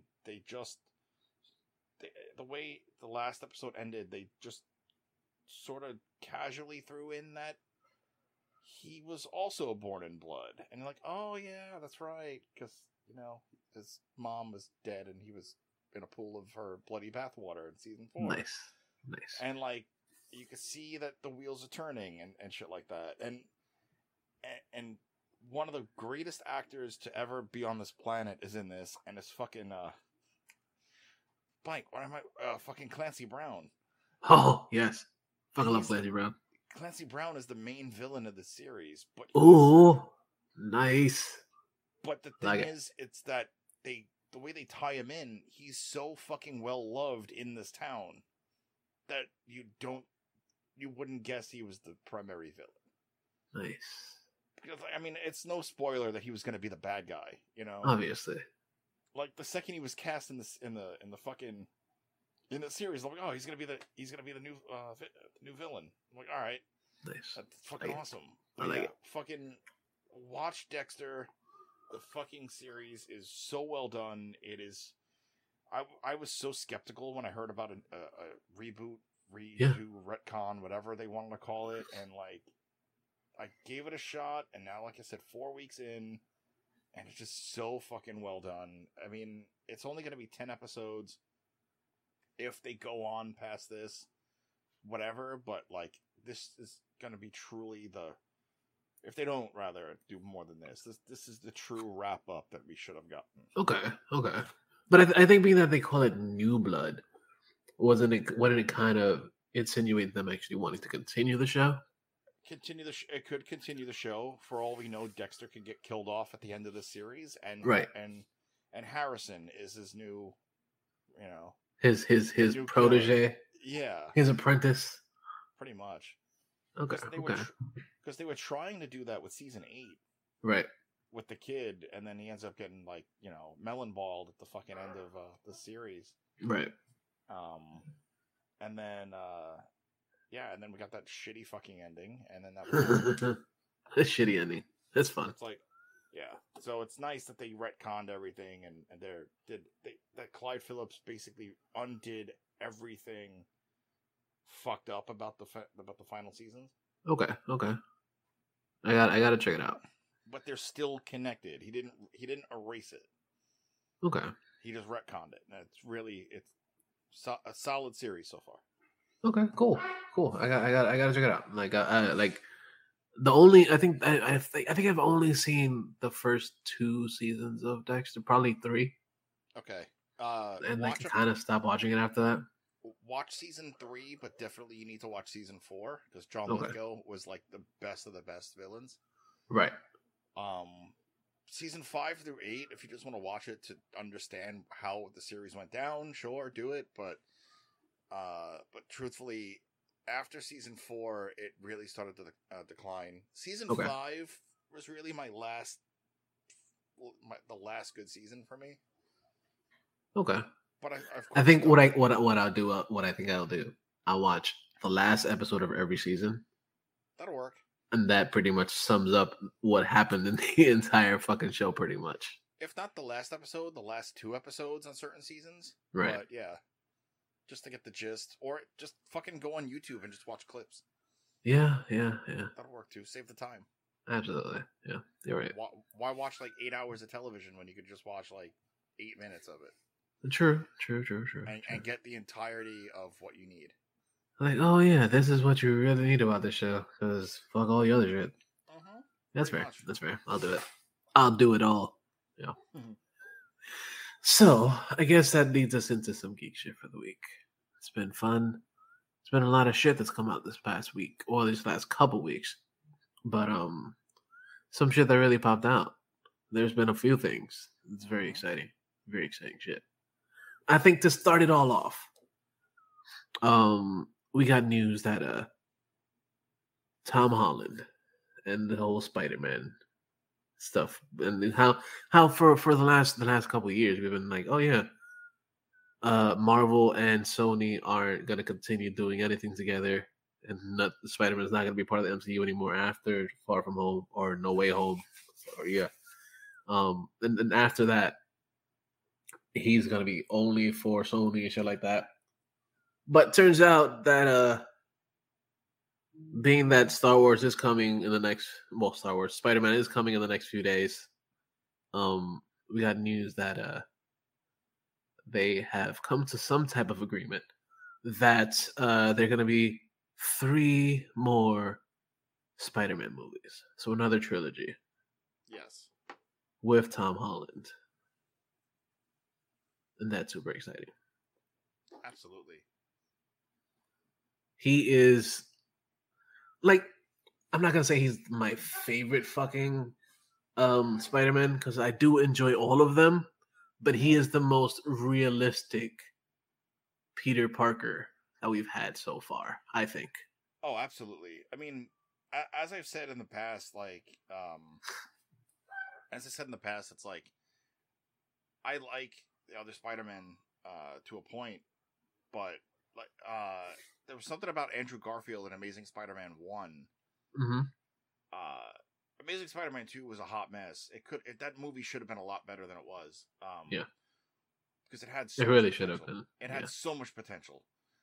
the way the last episode ended, they just sort of casually threw in that he was also born in blood, and you're like, oh yeah, that's right, because his mom was dead and he was in a pool of her bloody bathwater in season 4. Nice. And like you could see that the wheels are turning and shit like that, and one of the greatest actors to ever be on this planet is in this, and it's fucking fucking Clancy Brown. Oh yes, fucking love Clancy Brown. Clancy Brown is the main villain of the series, but nice. But the thing is, it's that the way they tie him in, he's so fucking well loved in this town that you wouldn't guess he was the primary villain. Nice. Because I mean, it's no spoiler that he was going to be the bad guy, Obviously. Like the second he was cast in the series, I'm like, oh, he's gonna be the new villain. I'm like, all right, nice. That's fucking awesome. I like it. Fucking watch Dexter. The fucking series is so well done. It is. I was so skeptical when I heard about a reboot, redo, retcon, whatever they wanted to call it, and like I gave it a shot, and now, like I said, 4 weeks in, and it's just so fucking well done. I mean, it's only going to be 10 episodes if they go on past this, whatever, but like this is going to be truly if they don't rather do more than this is the true wrap up that we should have gotten. Okay. But I think being that they call it New Blood, wouldn't it kind of insinuate them actually wanting to continue the show? It could continue the show. For all we know, Dexter could get killed off at the end of the series, and right. And Harrison is his new, his protege. Yeah, his apprentice. Pretty much. Okay. Because they were trying to do that with season 8, right? With the kid, and then he ends up getting melon balled at the fucking end of the series, right? And then and then we got that shitty fucking ending, and then that was a shitty ending. That's fun. It's like, yeah. So it's nice that they retconned everything, and that Clyde Phillips basically undid everything fucked up about the final seasons. Okay. I got to check it out. But they're still connected. He didn't erase it. Okay. He just retconned it, and it's a solid series so far. Okay, cool. I got to check it out. Like the only I think I've only seen the first 2 seasons of Dexter, probably 3. Okay. And I kind of stopped watching it after that. Watch season 3, but definitely you need to watch season 4 because John Lithgow was like the best of the best villains. Right. Season 5 through 8, if you just want to watch it to understand how the series went down, sure, do it. But truthfully, after season 4, it really started to decline. Season 5 was really the last good season for me. Okay. But I think what I'll do, what I think I'll do, I'll watch the last episode of every season. That'll work. And that pretty much sums up what happened in the entire fucking show, pretty much. If not the last episode, the last 2 episodes on certain seasons. Right. But yeah. Just to get the gist. Or just fucking go on YouTube and just watch clips. Yeah. That'll work too. Save the time. Absolutely. Yeah, you're right. Why watch like 8 hours of television when you could just watch like 8 minutes of it? True. And get the entirety of what you need. Like, oh yeah, this is what you really need about this show, because fuck all the other shit. Uh-huh. That's fair. That's fair. I'll do it. I'll do it all. Yeah. Mm-hmm. So I guess that leads us into some geek shit for the week. It's been fun. It's been a lot of shit that's come out this past week, or these last couple weeks. But some shit that really popped out. There's been a few things. It's very exciting. Very exciting shit. I think to start it all off, we got news that Tom Holland and the whole Spider-Man stuff, and how for the last couple of years we've been like, oh yeah, Marvel and Sony aren't gonna continue doing anything together, and Spider-Man is not gonna be part of the MCU anymore after Far From Home or No Way Home, and after that, he's gonna be only for Sony and shit like that. But turns out that being that Star Wars is coming in the next, Spider-Man is coming in the next few days. We got news that they have come to some type of agreement that there are going to be 3 more Spider-Man movies. So another trilogy. Yes. With Tom Holland. And that's super exciting. Absolutely. He is, like, I'm not going to say he's my favorite fucking Spider-Man, because I do enjoy all of them, but he is the most realistic Peter Parker that we've had so far, I think. Oh, absolutely. I mean, as I've said in the past, it's like, I like the other Spider-Man to a point, but there was something about Andrew Garfield in Amazing Spider-Man 1. Mm-hmm. Amazing Spider-Man 2 was a hot mess. That movie should have been a lot better than it was. Yeah. Because it had it really should have been. It had so much potential.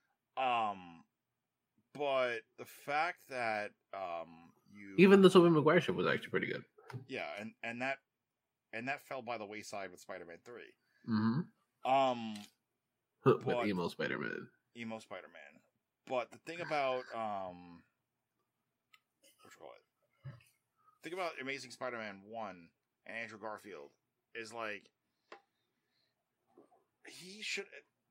But the fact that even the Tobey Maguire shit was actually pretty good. Yeah, and that fell by the wayside with Spider-Man 3. Mm-hmm. But emo Spider-Man. Emo Spider-Man. But the thing about think about Amazing Spider-Man 1 and Andrew Garfield is like he shouldn't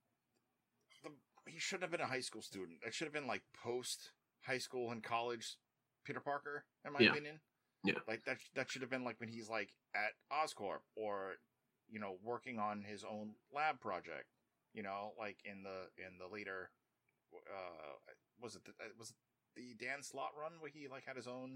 have been a high school student. It should have been like post high school and college Peter Parker, in my opinion. Yeah. Like that should have been like when he's like at Oscorp or, you know, working on his own lab project. You know, like in the later was it the Dan Slott run where he like had his own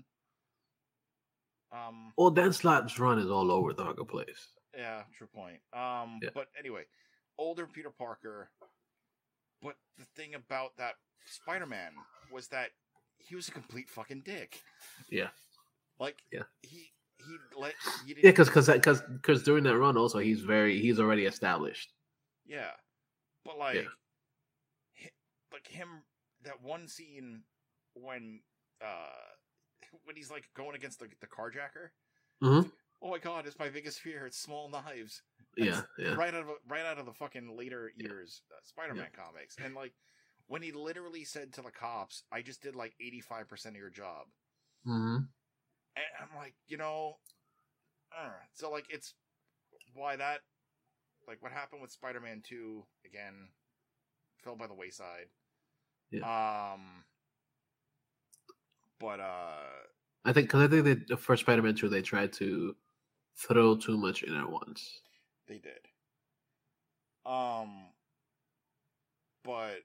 well, Dan Slott's run is all over the fucking place. Yeah, true point. But anyway, older Peter Parker. But the thing about that Spider-Man was that he was a complete fucking dick. Yeah. Like yeah. He didn't. Yeah, because during that run also he's already established. Yeah. But like him, that one scene when he's like going against the carjacker. Mm-hmm. Oh my god, it's my biggest fear. It's small knives. Yeah. Right out of the fucking later years Spider-Man comics, and like when he literally said to the cops, "I just did like 85% of your job." Mm-hmm. And I'm like, you know, so like it's why that, like what happened with Spider-Man 2 again fell by the wayside. Yeah. But I think that the first Spider-Man 2 they tried to throw too much in at once. They did. But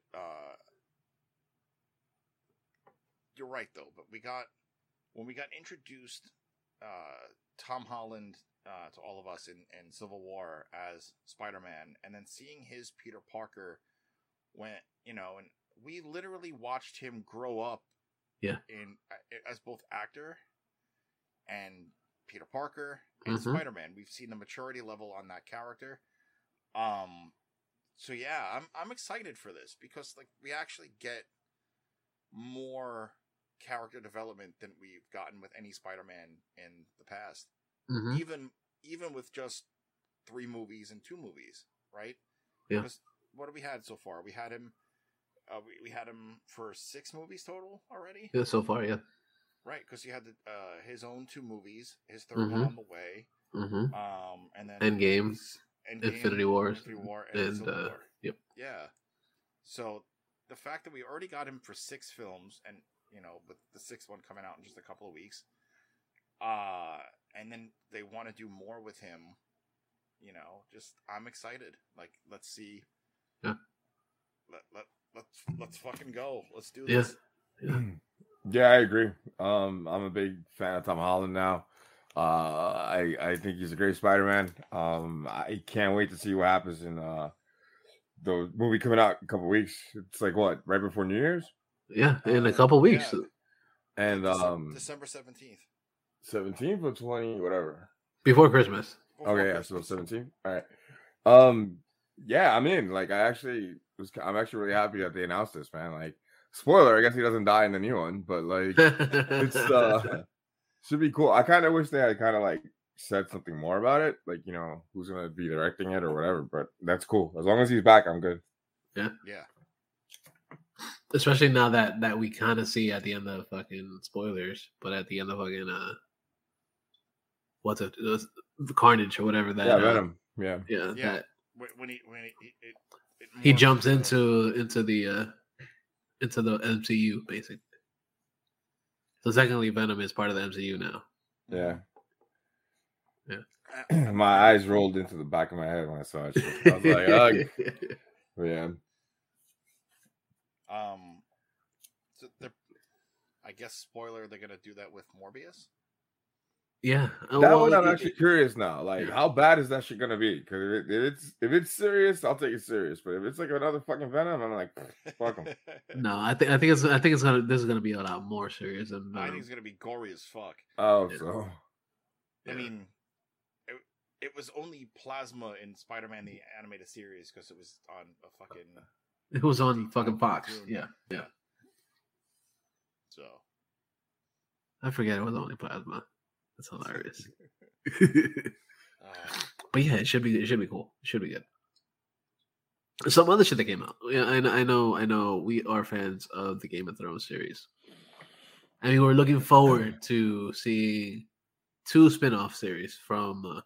you're right though. But when we got introduced Tom Holland to all of us in Civil War as Spider-Man, and then seeing his Peter Parker when, you know, and we literally watched him grow up as both actor and Peter Parker and Spider-Man. We've seen the maturity level on that character. So yeah, I'm excited for this because like we actually get more character development than we've gotten with any Spider-Man in the past. Mm-hmm. Even with just 3 movies and 2 movies, right? Yeah. Because what have we had so far? We had him. We had him for 6 movies total already. Yeah, so far, yeah. Right, because he had his own 2 movies, his third one on the way. Mm-hmm. And then Endgame, Infinity War, and Civil War. Yep. Yeah. So the fact that we already got him for 6 films, and you know, with the 6th one coming out in just a couple of weeks, and then they want to do more with him. You know, just I'm excited. Like, let's see. Yeah. Let's fucking go. Let's do this. Yeah, I agree. I'm a big fan of Tom Holland now. I think he's a great Spider-Man. I can't wait to see what happens in the movie coming out in a couple weeks. It's like what, right before New Year's? Yeah, in a couple weeks. Yeah. And December 17th. 17th or 20, whatever. Before Christmas. Okay, yeah, so 17th. All right. Yeah, I'm in. Like, I'm actually really happy that they announced this, man. Like, spoiler, I guess he doesn't die in the new one, but like, it's should be cool. I kind of wish they had kind of like said something more about it, like, you know, who's gonna be directing it or whatever. But that's cool. As long as he's back, I'm good. Yeah. Especially now that we kind of see at the end of fucking spoilers, but at the end of fucking what's it, the Carnage or whatever that. Yeah, Venom. Yeah. That, when he jumps into the MCU basically. So secondly, Venom is part of the MCU now. Yeah. Yeah. My eyes rolled into the back of my head when I saw it. I was like, ugh. Yeah. So I guess spoiler, they're gonna do that with Morbius. Yeah, that one I'm actually curious now. Like, how bad is that shit gonna be? Because if it's serious, I'll take it serious. But if it's like another fucking Venom, I'm like, fuck them. No, I think this is gonna be a lot more serious than I think it's gonna be gory as fuck. Oh, so I mean, it was only plasma in Spider-Man the animated series because it was on a fucking. It was on fucking Fox. Yeah. So I forget it was only plasma. That's hilarious. But yeah, it should be cool. It should be good. Some other shit that came out. Yeah, I know. We are fans of the Game of Thrones series. I mean, we're looking forward to seeing 2 spin-off series from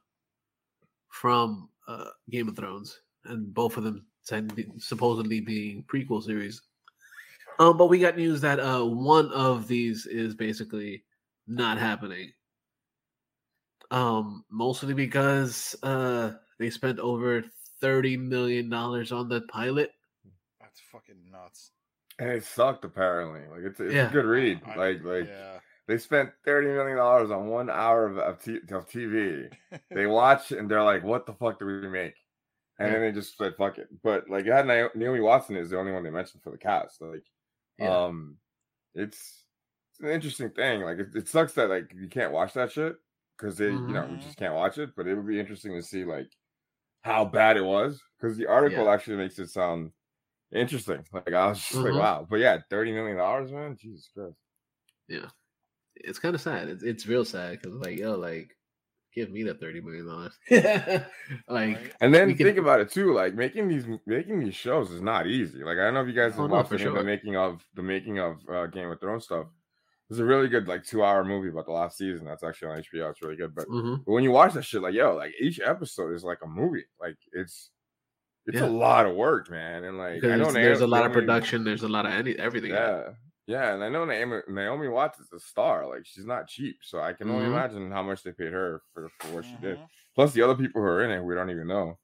Game of Thrones, and both of them supposedly being prequel series. But we got news that one of these is basically not happening. Mostly because they spent over $30 million on the pilot. That's fucking nuts. And it sucked apparently. Like it's a good read. They spent $30 million on 1 hour of TV. They watch and they're like, "What the fuck do we make?" And then they just said, "Fuck it." But like, it had Naomi Watson is the only one they mentioned for the cast. Like, it's an interesting thing. Like, it sucks that like you can't watch that shit because they, you just can't watch it. But it would be interesting to see like how bad it was, because the article actually makes it sound interesting. Like, I was just like, wow. But yeah, $30 million, man. Jesus Christ. Yeah. It's kind of sad. It's real sad because, like, yo, like, give me that $30 million. Like, and then think about it too. Like, making these shows is not easy. Like, I don't know if you guys have watched the making of Game of Thrones stuff. There's a really good like 2-hour movie about the last season. That's actually on HBO. It's really good. But when you watch that shit, like, yo, like each episode is like a movie. Like, it's a lot of work, man. And like, I know there's a lot of production. There's a lot of everything. Yeah, and I know Naomi Watts is a star. Like, she's not cheap, so I can only imagine how much they paid her for what she did. Plus the other people who are in it, we don't even know.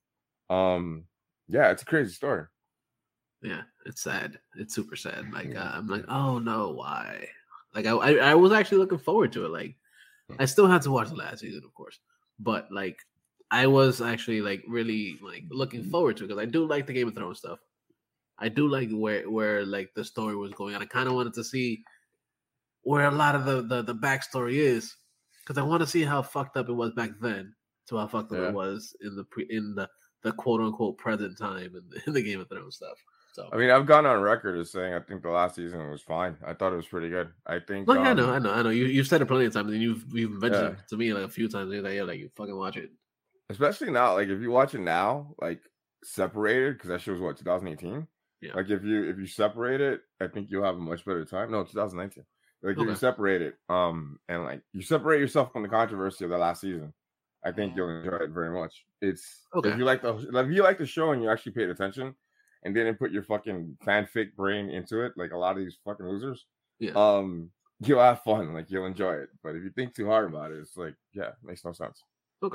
Yeah, it's a crazy story. Yeah, it's sad. It's super sad. Like, I'm like, oh no, why? Like, I was actually looking forward to it. Like, I still had to watch the last season, of course, but like, I was actually like really like looking forward to it because I do like the Game of Thrones stuff. I do like where like the story was going, and I kind of wanted to see where a lot of the backstory is, because I want to see how fucked up it was back then to how fucked up it was in the quote unquote present time in the Game of Thrones stuff. So I mean, I've gone on record as saying I think the last season was fine. I thought it was pretty good. I think. Look, I know. You've said it plenty of times, and you've mentioned it to me like a few times. You're like, you fucking watch it. Especially now, like if you watch it now, like separated, because that show was what 2018. Yeah. Like if you separate it, I think you'll have a much better time. No, 2019. Like if you separate it, and like you separate yourself from the controversy of the last season, I think you'll enjoy it very much. It's if you like the show and you actually paid attention and didn't put your fucking fanfic brain into it, like a lot of these fucking losers, you'll have fun. Like you'll enjoy it. But if you think too hard about it, it's like, yeah, it makes no sense. Okay.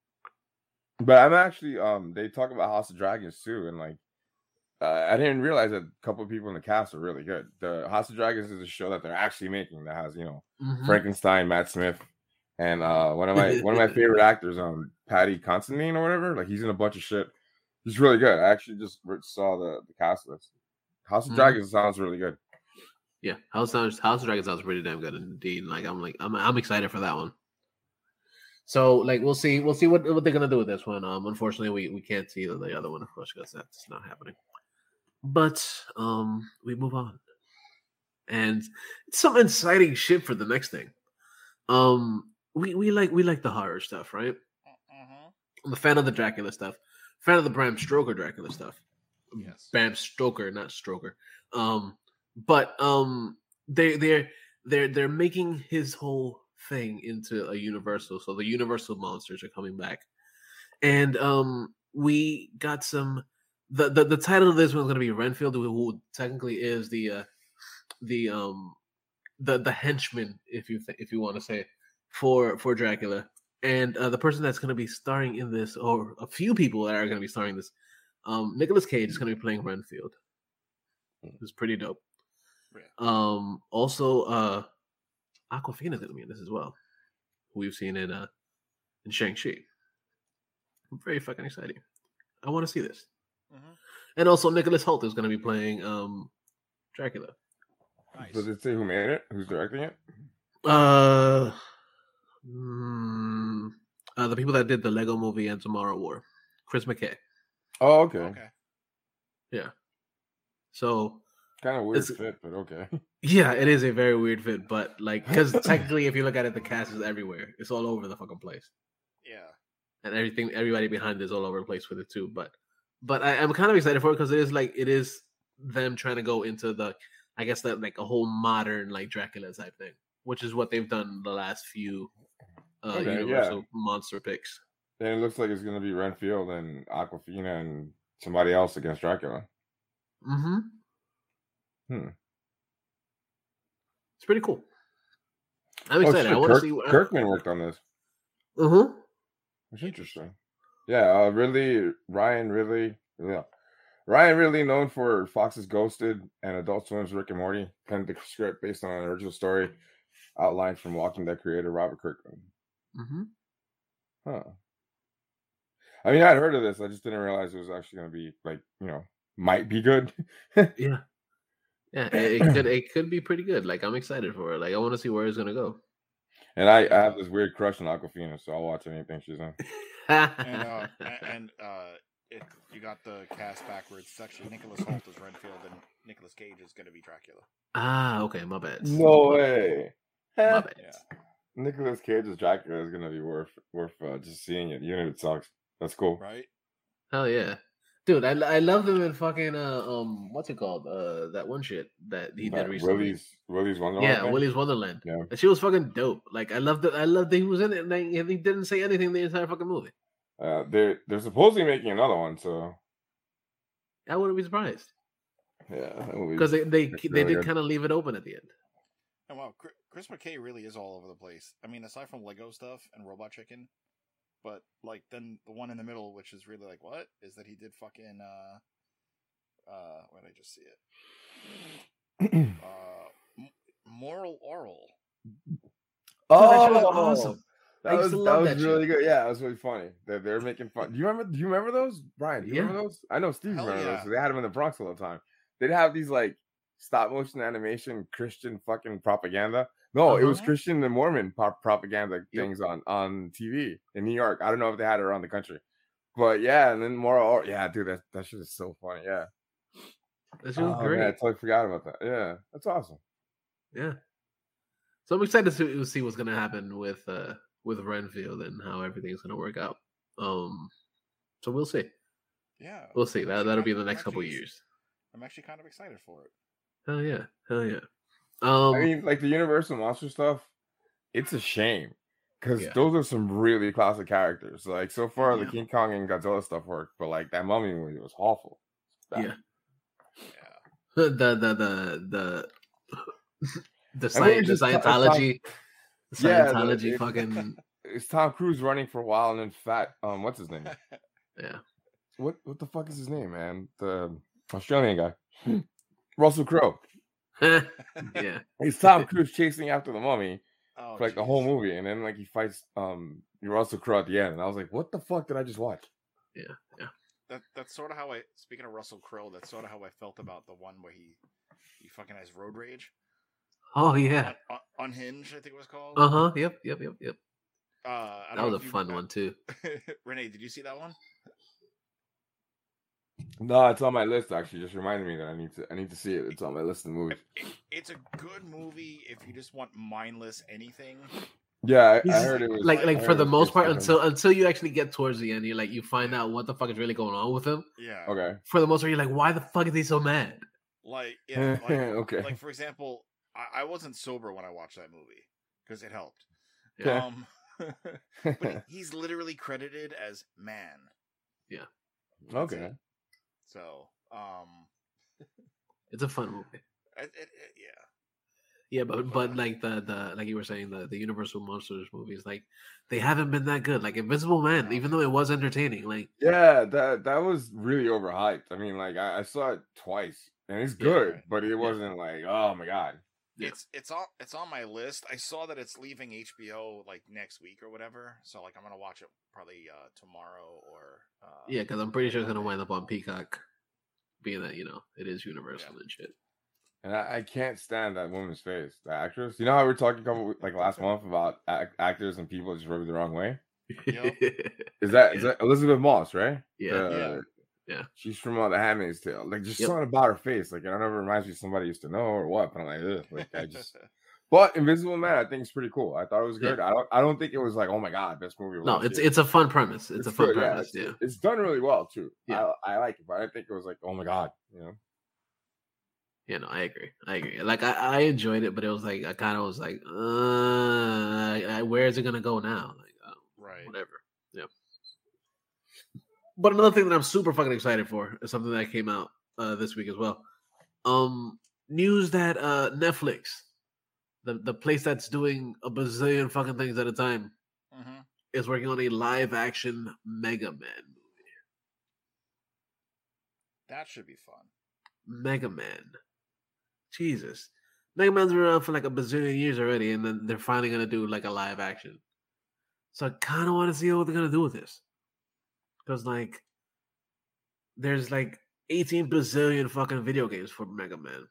But I'm actually they talk about House of Dragons too, and like I didn't realize that a couple of people in the cast are really good. The House of Dragons is a show that they're actually making that has, Frankenstein, Matt Smith, and one of my favorite actors, Paddy Considine or whatever. Like he's in a bunch of shit. He's really good. I actually just saw the cast list. House of Dragons sounds really good. Yeah, House of Dragons sounds pretty damn good indeed. Like I'm excited for that one. So like we'll see what they're gonna do with this one. Unfortunately we can't see the other one, of course, because that's not happening. But we move on, and it's some exciting shit for the next thing. We like the horror stuff, right? I'm a fan of the Dracula stuff. Fan of the Bram Stoker Dracula stuff. Yes, Bram Stoker, not Stroker. But they're making his whole thing into a Universal. So the Universal monsters are coming back, and we got some. The title of this one is going to be Renfield, who technically is the henchman, if you want to say, for Dracula, and the person that's going to be starring in this, or a few people that are going to be starring in this, Nicolas Cage is going to be playing Renfield. It's pretty dope. Yeah. Also, Awkwafina is going to be in this as well, who we've seen in Shang-Chi. Very fucking exciting. I want to see this. And also Nicholas Hoult is going to be playing Dracula. Nice. Does it say who made it? Who's directing it? The people that did the Lego Movie and Tomorrow War. Chris McKay. Oh, okay. Yeah. So kind of weird fit, but okay. Yeah, it is a very weird fit, but like, because technically, if you look at it, the cast is everywhere. It's all over the fucking place. Yeah. and everybody behind is all over the place with it too. But I'm kind of excited for it because it is them trying to go into the, I guess, that like a whole modern like Dracula type thing, which is what they've done the last few Universal monster picks. And it looks like it's going to be Renfield and Awkwafina and somebody else against Dracula. It's pretty cool. I'm excited. Shit. I want to see Kirkman worked on this. It's interesting. Yeah, Ryan Ridley, known for Fox's Ghosted and Adult Swim's Rick and Morty, penned the script based on an original story outlined from Walking Dead creator Robert Kirkman. Huh. I mean, I'd heard of this. I just didn't realize it was actually going to be like, might be good. Yeah, it could be pretty good. Like, I'm excited for it. Like, I want to see where it's going to go. And I have this weird crush on Awkwafina, so I'll watch anything she's in. You got the cast backwards. It's actually Nicholas Hoult is Renfield, and Nicolas Cage is going to be Dracula. Okay, my bad. No way. My bad. Yeah. Nicolas Cage's Dracula is going to be worth just seeing it, even if it sucks. That's cool, right? Hell yeah, dude! I love them in fucking what's it called? That one shit that he did recently. Willy's Wonderland. Yeah, Willy's Wonderland. Yeah, and she was fucking dope. Like, I loved that he was in it, and he didn't say anything the entire fucking movie. They're supposedly making another one, so I wouldn't be surprised. Yeah, because they did kind of leave it open at the end. And wow, Chris McKay really is all over the place. I mean, aside from Lego stuff and Robot Chicken, but like then the one in the middle, which is really like what is that he did fucking where did I just see it? Moral Oral. Oh, that was awesome. That was really good. Yeah, it was really funny. They're making fun. Do you remember those, Brian? Do you remember those? I know Steve remembers those. So they had them in the Bronx all the time. They'd have these like stop motion animation Christian fucking propaganda. No, it was Christian and Mormon propaganda things on TV in New York. I don't know if they had it around the country, but yeah. And then dude, that shit is so funny. Yeah, that shit was great. Man, I totally forgot about that. Yeah, that's awesome. Yeah, so I'm excited to see what's gonna happen with Renfield and how everything's gonna work out. So we'll see. Yeah, we'll see. That'll be the next couple of years. I'm actually kind of excited for it. Hell yeah. I mean, like the Universal monster stuff, it's a shame because those are some really classic characters. Like so far, the King Kong and Godzilla stuff worked, but like that Mummy movie was awful. Yeah. The Scientology fucking. It's Tom Cruise running for a while and then fat. What's his name? Yeah. What the fuck is his name, man? The Australian guy, Russell Crowe. Yeah, it's Tom Cruise chasing after the Mummy for like the whole movie, and then like he fights Russell Crowe at the end, and I was like, "What the fuck did I just watch?" Yeah. That's sort of how I. Speaking of Russell Crowe, that's sort of how I felt about the one where he fucking has road rage. Oh yeah, Unhinged, I think it was called. Yep. That was a fun one too. Renee, did you see that one? No, it's on my list. Actually, just reminded me that I need to see it. It's on my list of movies. It's a good movie if you just want mindless anything. Yeah, I heard it was like for the most part until you actually get towards the end, you find out what the fuck is really going on with him. Yeah. Okay. For the most part, you're like, why the fuck is he so mad? Okay. Like for example, I wasn't sober when I watched that movie because it helped. Yeah. But he's literally credited as man. Yeah. Okay. So, it's a fun movie. Yeah, but like the like you were saying, the Universal Monsters movies, like they haven't been that good. Like Invisible Man, even though it was entertaining, like that was really overhyped. I mean, like I saw it twice and it's good, but it wasn't like, oh my god. Yeah. It's on my list. I saw that it's leaving HBO like next week or whatever. So like I'm gonna watch it probably tomorrow or because I'm pretty sure it's gonna wind up on Peacock, being that it is Universal and shit. And I can't stand that woman's face, the actress. You know how we were talking last month about actors and people just rub it the wrong way. Yep. Is that Elizabeth Moss, right? Yeah. She's from The Handmaid's Tale. Like just something about her face. Like I don't know if it reminds me of somebody I used to know or what. But I'm like, ugh. Like I just But Invisible Man, I think it's pretty cool. I thought it was good. Yeah. I don't think it was like, oh my god, best movie of No, last year. it's a fun premise. It's a fun good, premise. Yeah, Yeah. it's done really well too. Yeah. I like it, but I think it was like, oh my god, Yeah, no, I agree. Like I enjoyed it, but it was like I kind of was like, where is it gonna go now? Like, right, whatever. Yeah. But another thing that I'm super fucking excited for is something that came out this week as well. News that Netflix, the place that's doing a bazillion fucking things at a time, is working on a live action Mega Man movie. That should be fun. Mega Man. Jesus. Mega Man's been around for like a bazillion years already, and then they're finally gonna do like a live action. So I kind of want to see what they're gonna do with this, because like, there's like 18 bazillion fucking video games for Mega Man,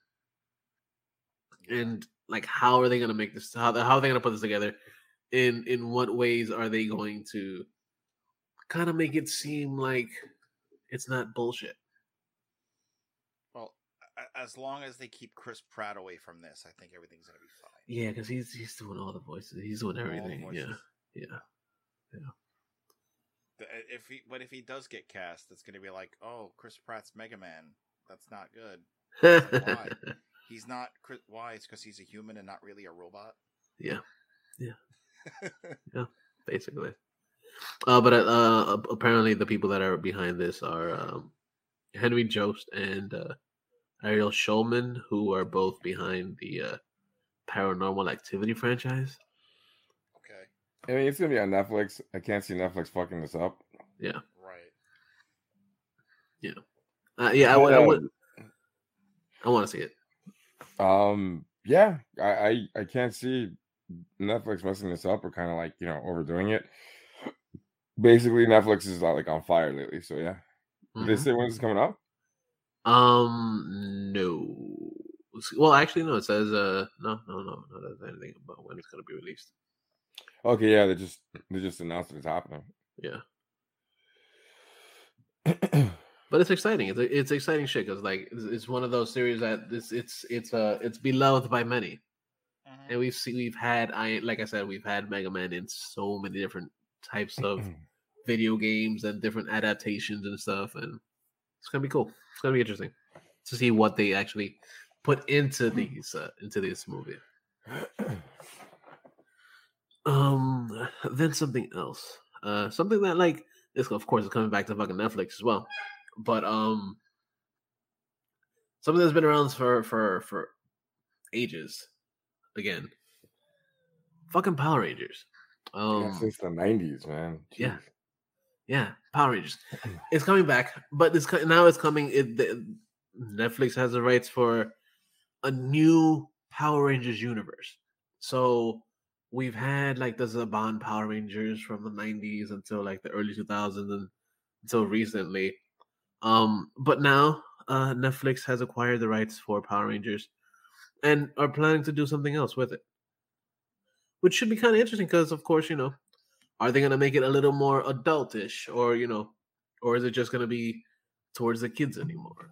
and like, how are they gonna make this? How are they gonna put this together? In what ways are they going to kind of make it seem like it's not bullshit? Well, as long as they keep Chris Pratt away from this, I think everything's gonna be fine. Yeah, because he's doing all the voices. He's doing everything. Yeah. If he does get cast, it's gonna be like, oh, Chris Pratt's Mega Man. That's not good. Why? He's not. Why? It's because he's a human and not really a robot. Yeah. Yeah, basically. But apparently the people that are behind this are Henry Jost and Ariel Schulman, who are both behind the Paranormal Activity franchise. Okay. I mean, it's gonna be on Netflix. I can't see Netflix fucking this up. Yeah. Right. Yeah. I want to see it. Yeah. I can't see Netflix messing this up or kind of like, overdoing it. Basically, Netflix is like on fire lately. So yeah. Did they say when it's coming out? No. Well, actually, no. It says no. Doesn't anything about when it's gonna be released. Okay, yeah. They just announced that it's happening. Yeah. But it's exciting. It's exciting shit because like it's one of those series that it's beloved by many, and we've had Mega Man in so many different types of video games and different adaptations and stuff, and it's gonna be cool. It's gonna be interesting to see what they actually put into this movie. Then something else. Something that like this, of course, is coming back to fucking Netflix as well. But something that's been around for ages. Again, fucking Power Rangers. Since the 90s, man. Jeez. Yeah, Power Rangers. It's coming back, but now it's coming. Netflix has the rights for a new Power Rangers universe. So we've had like the Zabon Power Rangers from the 90s until like the early 2000s and until recently. But now Netflix has acquired the rights for Power Rangers and are planning to do something else with it, which should be kind of interesting because, of course, are they going to make it a little more adultish, or or is it just going to be towards the kids anymore?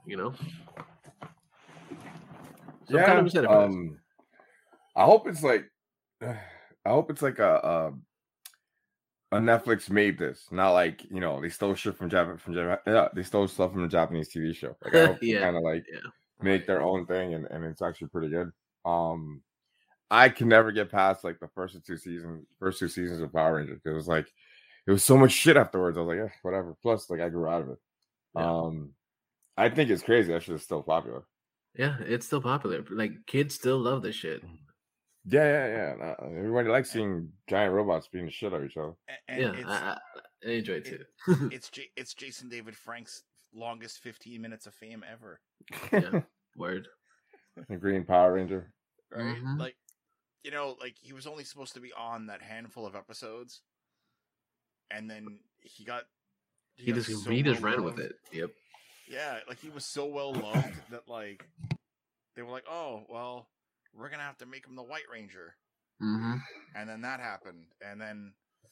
So I'm kind of excited for this. I hope it's like a Netflix made this, not like they stole shit from Japan. They stole stuff from a Japanese TV show. Like I hope they kind of make their own thing, and it's actually pretty good. I can never get past like the first two seasons of Power Rangers because it was so much shit afterwards. I was like, whatever. Plus, like I grew out of it. Yeah. I think it's crazy that shit is still popular. Yeah, it's still popular. Like kids still love this shit. Yeah. Everybody likes seeing giant robots beating the shit out of each other. I enjoy it too. It's Jason David Frank's longest 15 minutes of fame ever. Yeah, word. The Green Power Ranger, right? Mm-hmm. Like he was only supposed to be on that handful of episodes, and then he just ran with it. Yep. Yeah, like he was so well loved that like they were like, oh well, we're gonna have to make him the White Ranger. Mm-hmm. And then that happened, and then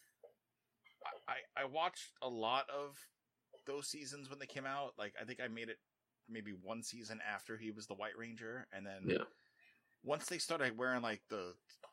I watched a lot of those seasons when they came out. Like I think I made it maybe one season after he was the White Ranger, and then once they started wearing like the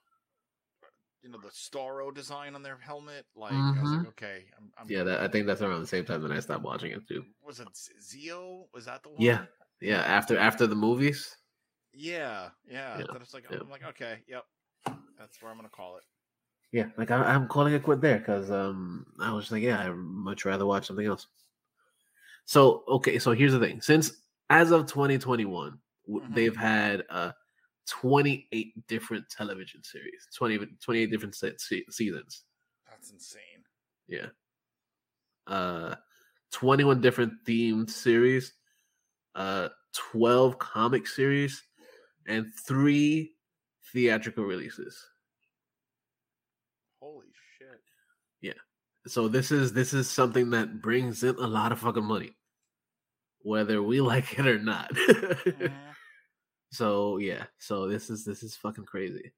Starro design on their helmet, like I was like, okay, I'm yeah. I think that's around the same time that I stopped watching it too. Was it Zeo? Was that the one? Yeah. After the movies. Yeah. Then it's like I'm like, okay, yep, that's where I'm gonna call it. Yeah, like I'm calling it quit there because I was like, yeah, I'd much rather watch something else. So okay, so here's the thing: since as of 2021, they've had 28 different television series, 28 different seasons. That's insane. Yeah. 21 different themed series, 12 comic series, and 3 theatrical releases. Holy shit. Yeah. So this is something that brings in a lot of fucking money, whether we like it or not. So yeah. So this is fucking crazy.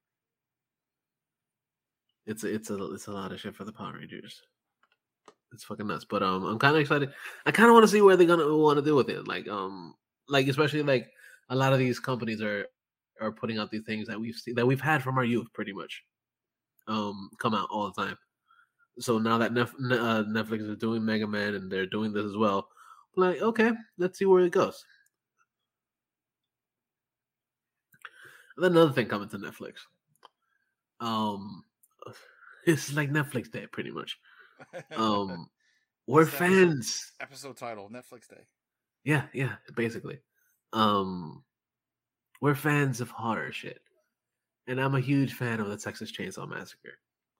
It's a lot of shit for the Power Rangers. It's fucking nuts. But I'm kind of excited. I kind of want to see where they're gonna want to do with it. Like especially like a lot of these companies are putting out these things that we've had from our youth, pretty much. Come out all the time. So now that Netflix is doing Mega Man and they're doing this as well, I'm like, okay, let's see where it goes. And then another thing coming to Netflix. It's like Netflix Day, pretty much. We're fans. Episode title: Netflix Day. Yeah, basically. We're fans of horror shit, and I'm a huge fan of the Texas Chainsaw Massacre.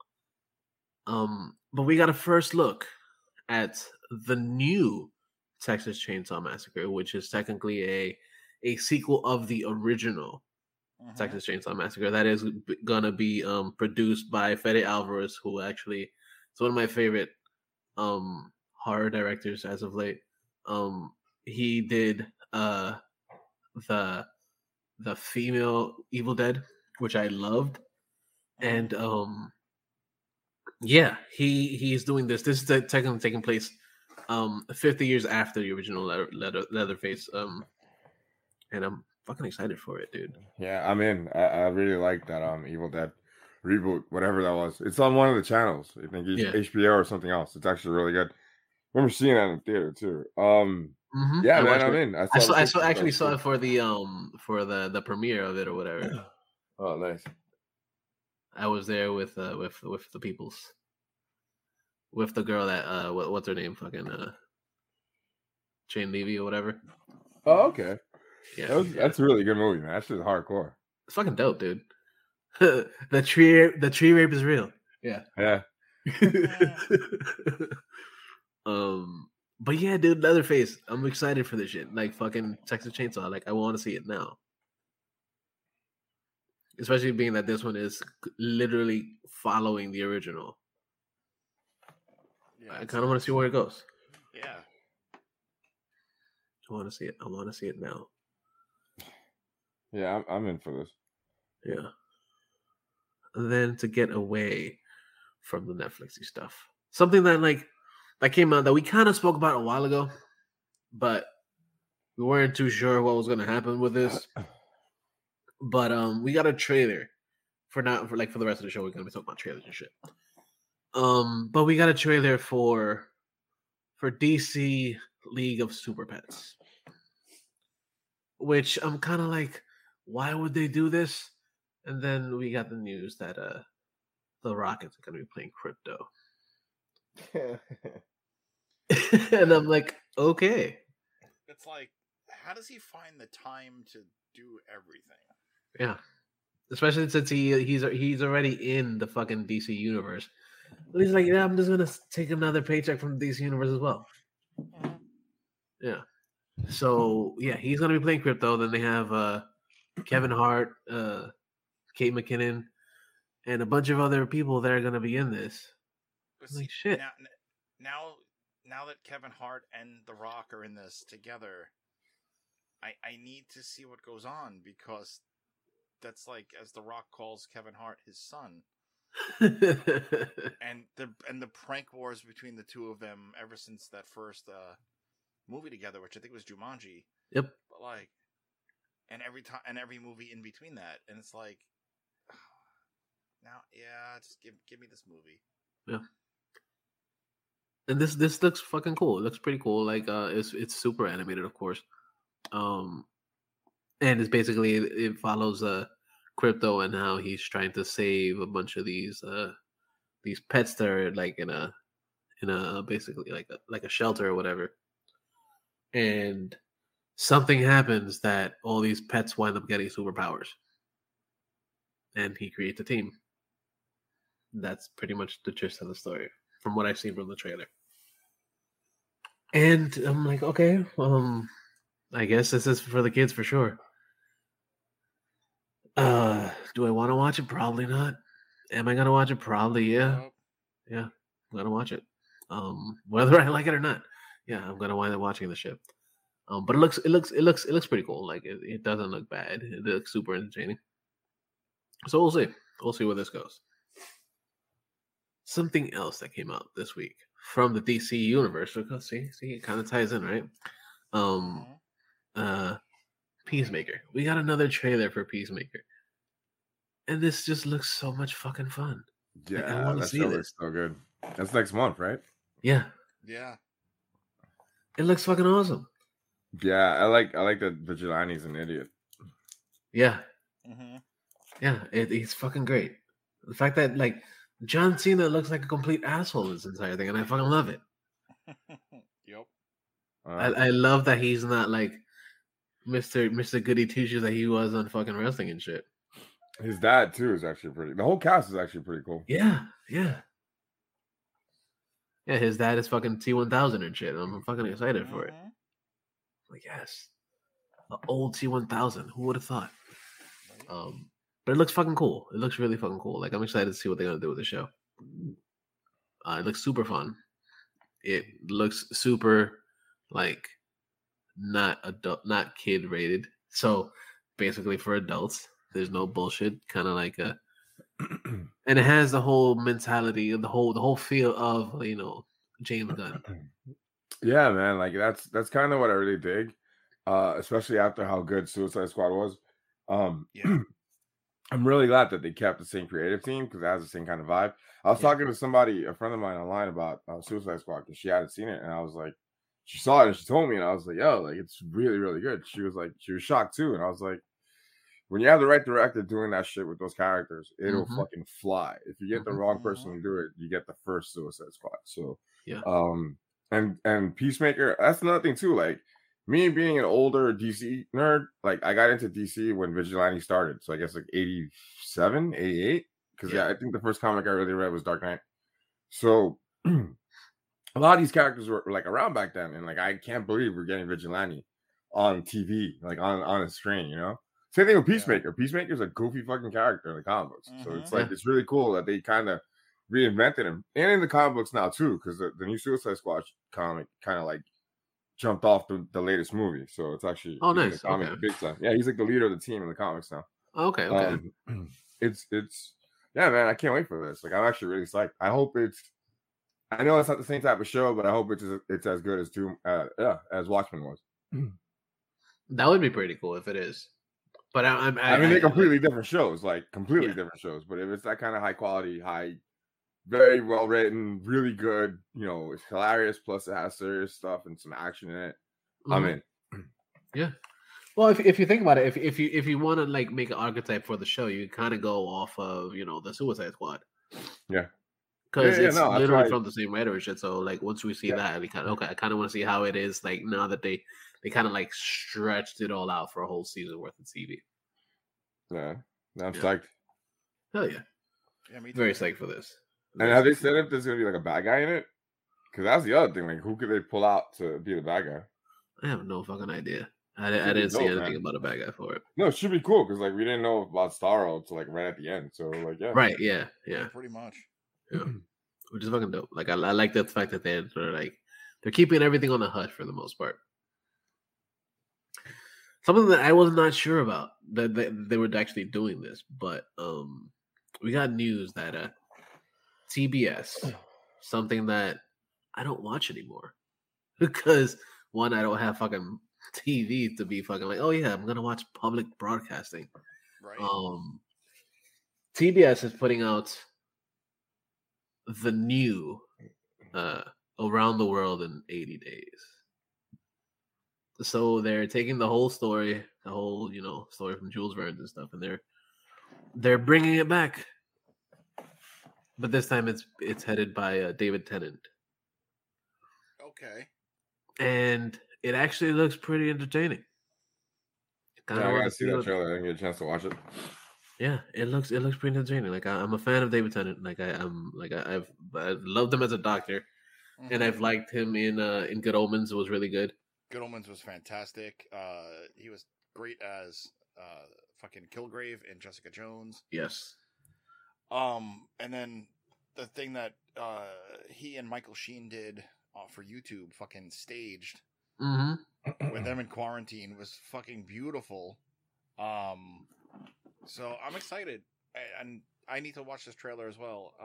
But we got a first look at the new Texas Chainsaw Massacre, which is technically a sequel of the original Texas Chainsaw Massacre. That is gonna be produced by Fede Alvarez, who actually is one of my favorite horror directors as of late. He did the female Evil Dead, which I loved, and yeah, he's doing this. This is technically taking place 50 years after the original Leatherface. And I'm fucking excited for it, dude. Yeah, I'm in. I really like that Evil Dead reboot, whatever that was. It's on one of the channels. I think it's HBO or something else. It's actually really good. I remember seeing that in theater too. Yeah, man, I'm in. I actually saw it for the premiere of it or whatever. Oh, nice. I was there with the peoples, with the girl that what's her name, fucking Jane Levy or whatever. Oh, okay. Yeah, that's a really good movie, man. That's just hardcore. It's fucking dope, dude. the tree rape is real. Yeah. But yeah, dude, Leatherface. I'm excited for this shit. Like fucking Texas Chainsaw. Like I want to see it now. Especially being that this one is literally following the original. Yeah, I kind of want to see where it goes. Yeah. I want to see it. I want to see it now. Yeah, I'm in for this. Yeah. And then to get away from the Netflixy stuff, something that came out that we kind of spoke about a while ago, but we weren't too sure what was going to happen with this. But we got a trailer for the rest of the show. We're going to be talking about trailers and shit. But we got a trailer for DC League of Super Pets, which I'm kind of like, why would they do this? And then we got the news that the Rockets are going to be playing crypto. And I'm like, okay. It's like, how does he find the time to do everything? Yeah, especially since he's already in the fucking DC universe. But he's like, yeah, I'm just gonna take another paycheck from the DC universe as well. Yeah. So yeah, he's gonna be playing crypto. Then they have Kevin Hart, Kate McKinnon, and a bunch of other people that are gonna be in this. Like shit. Now that Kevin Hart and The Rock are in this together, I need to see what goes on, because that's like, as The Rock calls Kevin Hart his son. and the prank wars between the two of them ever since that first movie together, which I think was Jumanji. Yep. But like, and every movie in between that, and it's like, now, just give me this movie. Yeah. And this looks fucking cool. It looks pretty cool. Like it's super animated, of course. And it's basically it follows Crypto and how he's trying to save a bunch of these pets that are like in a basically like a shelter or whatever. And something happens that all these pets wind up getting superpowers. And he creates a team. That's pretty much the gist of the story, from what I've seen from the trailer. And I'm like, okay, I guess this is for the kids for sure. Do I want to watch it? Probably not. Am I gonna watch it? Probably, yeah. Nope. Yeah, I'm gonna watch it. Whether I like it or not, yeah, I'm gonna wind up watching the shit. But it looks pretty cool. Like it doesn't look bad. It looks super entertaining. So we'll see. We'll see where this goes. Something else that came out this week from the DC universe. Because see, it kind of ties in, right? Peacemaker. We got another trailer for Peacemaker, and this just looks so much fucking fun. Yeah, like, I want to see this. Looks so good. That's next month, right? Yeah. Yeah. It looks fucking awesome. Yeah, I like that Vigilante's an idiot. Yeah. Mm-hmm. Yeah, he's fucking great. The fact that like John Cena looks like a complete asshole in this entire thing, and I fucking love it. Yep. I love that he's not like Mr. Goody Two Shoes that he was on fucking wrestling and shit. His dad too is actually pretty. The whole cast is actually pretty cool. Yeah. His dad is fucking T1000 and shit. I'm fucking excited for it. Like, yes, the old T1000. Who would have thought? But it looks fucking cool. It looks really fucking cool. Like, I'm excited to see what they're gonna do with the show. It looks super fun. It looks super like not adult, not kid rated. So basically for adults. There's no bullshit. Kind of like a, and it has the whole mentality and the whole feel of James Gunn. Yeah, man. Like that's kind of what I really dig. Especially after how good Suicide Squad was. Yeah. I'm really glad that they kept the same creative team because it has the same kind of vibe. I was talking to somebody, a friend of mine online about Suicide Squad because she hadn't seen it, and I was like, she saw it and she told me, and I was like, yo, like it's really, really good. She was shocked too, and I was like, when you have the right director doing that shit with those characters, it'll fucking fly. If you get the wrong person to do it, you get the first Suicide Squad. So, yeah. And Peacemaker, that's another thing too. Like me being an older DC nerd, like I got into DC when Vigilante started. So I guess like 87, 88. Because I think the first comic I really read was Dark Knight. So a lot of these characters were like around back then, and like I can't believe we're getting Vigilante on TV, like on a screen, you know. Same thing with Peacemaker. Yeah. Peacemaker's a goofy fucking character in the comic books. So it's like it's really cool that they kind of reinvented him. And in the comic books now too, because the new Suicide Squad comic kind of like jumped off the latest movie. So it's actually nice. Comic big time. Yeah, he's like the leader of the team in the comics now. Okay. It's yeah, man, I can't wait for this. Like I'm actually really psyched. I hope I know it's not the same type of show, but I hope it's as good as as Watchmen was. That would be pretty cool if it is. But I mean, they're completely different shows, like completely different shows. But if it's that kind of high quality, very well written, really good, it's hilarious. Plus, it has serious stuff and some action in it. I'm in. Yeah. Well, if you think about it, if you want to like make an archetype for the show, you kind of go off of the Suicide Squad. Yeah. Because it's literally from the same writer and shit. So like once we see that, we kind of I kind of want to see how it is like now that they kind of like stretched it all out for a whole season worth of TV. Yeah, I'm psyched. Hell yeah. Yeah, me too. Very psyched for this. And have they said if there's gonna be like a bad guy in it? Because that's the other thing. Like, who could they pull out to be the bad guy? I have no fucking idea. I didn't see anything about a bad guy for it. No, it should be cool because like we didn't know about Starro until like right at the end. So like right, yeah, pretty much. Yeah, which is fucking dope. Like I like the fact that they're keeping everything on the hush for the most part. Something that I was not sure about that they were actually doing this, but we got news that TBS, something that I don't watch anymore because one, I don't have fucking TV to be fucking like, oh yeah, I'm gonna watch public broadcasting. Right. TBS is putting out the new Around the World in 80 Days. So they're taking the whole story, the whole story from Jules Verne and stuff, and they're bringing it back. But this time it's headed by David Tennant. Okay. And it actually looks pretty entertaining. I gotta see that trailer. I didn't get a chance to watch it. Yeah, it looks pretty entertaining. Like I'm a fan of David Tennant. Like I've loved him as a doctor, and I've liked him in Good Omens. It was really good. Good Omens was fantastic. He was great as fucking Kilgrave in Jessica Jones. Yes. And then the thing that he and Michael Sheen did for YouTube, fucking staged, with them in quarantine, was fucking beautiful. So I'm excited, and I need to watch this trailer as well.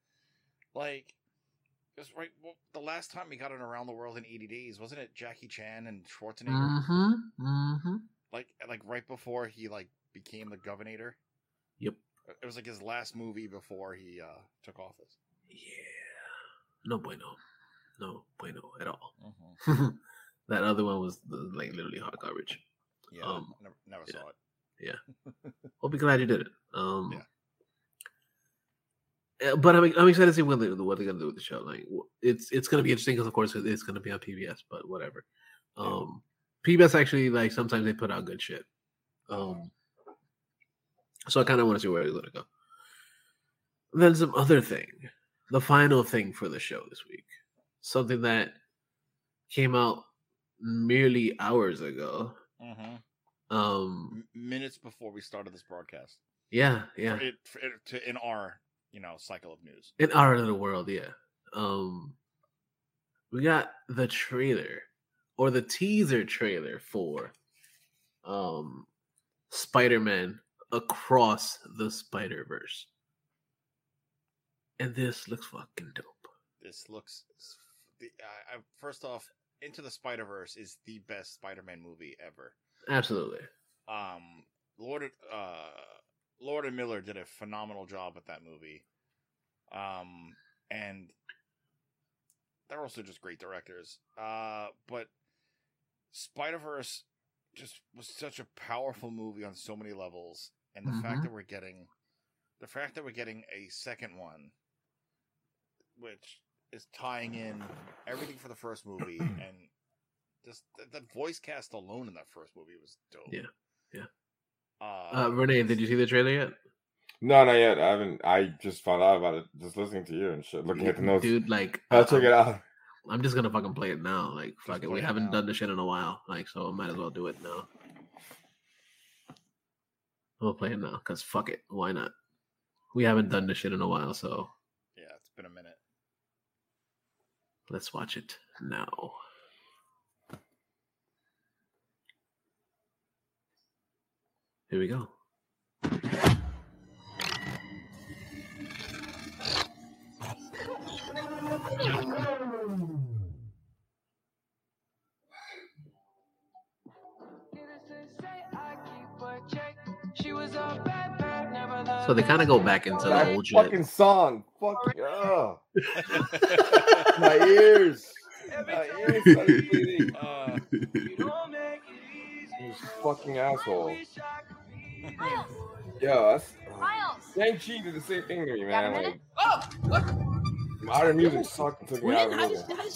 Just right. Well, the last time we got an Around the World in 80 Days, wasn't it Jackie Chan and Schwarzenegger? Like right before he became the governor. Yep. It was like his last movie before he took office. Yeah. No bueno at all. That other one was literally hot garbage. Yeah. Never saw it. Yeah. I'll be glad you did it. But I'm excited to see what they're going to do with the show. Like, it's going to be interesting because, of course, it's going to be on PBS. But whatever. PBS actually sometimes they put out good shit. So I kind of want to see where it's going to go. Then some other thing, the final thing for the show this week, something that came out merely hours ago. Minutes before we started this broadcast. Yeah. In our cycle of news. In our little world, yeah. We got the trailer or the teaser trailer for Spider-Man Across the Spider-Verse. And this looks fucking dope. This looks first off, Into the Spider-Verse is the best Spider-Man movie ever. Absolutely. Lord and Miller did a phenomenal job with that movie. And they're also just great directors. But Spider-Verse just was such a powerful movie on so many levels, and the fact that we're getting a second one, which is tying in everything for the first movie, and just the voice cast alone in that first movie was dope. Yeah. Renee, did you see the trailer yet? No, not yet. I haven't. I just found out about it just listening to you and shit, looking at the notes. Dude, I'll check it out. I'm just gonna fucking play it now. Fuck it. We haven't done this shit in a while. So I might as well do it now. We'll play it now, because fuck it. Why not? We haven't done this shit in a while, so. Yeah, it's been a minute. Let's watch it now. Here we go. So they kind of go back into the old shit. Fucking song. Fuck yeah. My ears. My ears started bleeding. You fucking asshole. Yo, that's. Shang-Chi did the same thing to me, man. What? Modern music sucked. Took me out of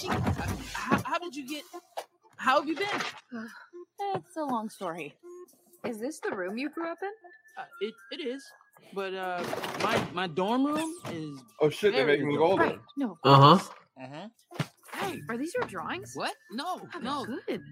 How have you been? It's a long story. Is this the room you grew up in? It is. But my dorm room is. Oh shit! They're making me older. Right. No. Hey, are these your drawings? What? No, Oh, no. Good.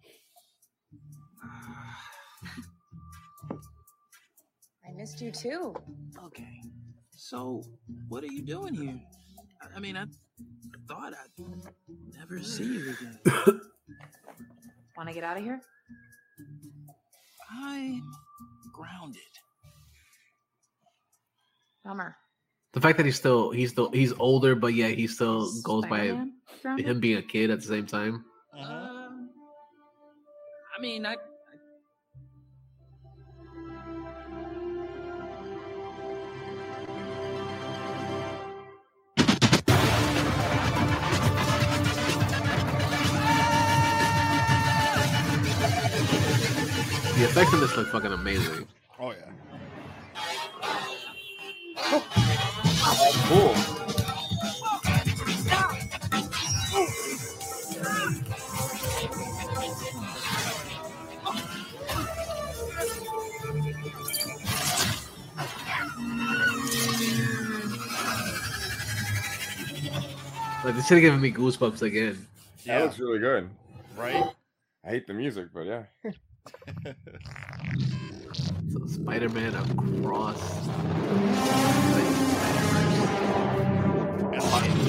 I missed you too. Okay. So, what are you doing here? I mean, I thought I'd never see you again. Want to get out of here? I'm grounded. Bummer. The fact that he's older, but yeah, he still goes Spider-Man? by him being a kid at the same time. I mean, I The effects in this look fucking amazing. Oh yeah. Cool. Like this should have given me goosebumps again. That looks really good. Right? I hate the music, but yeah. So Spider-Man across And,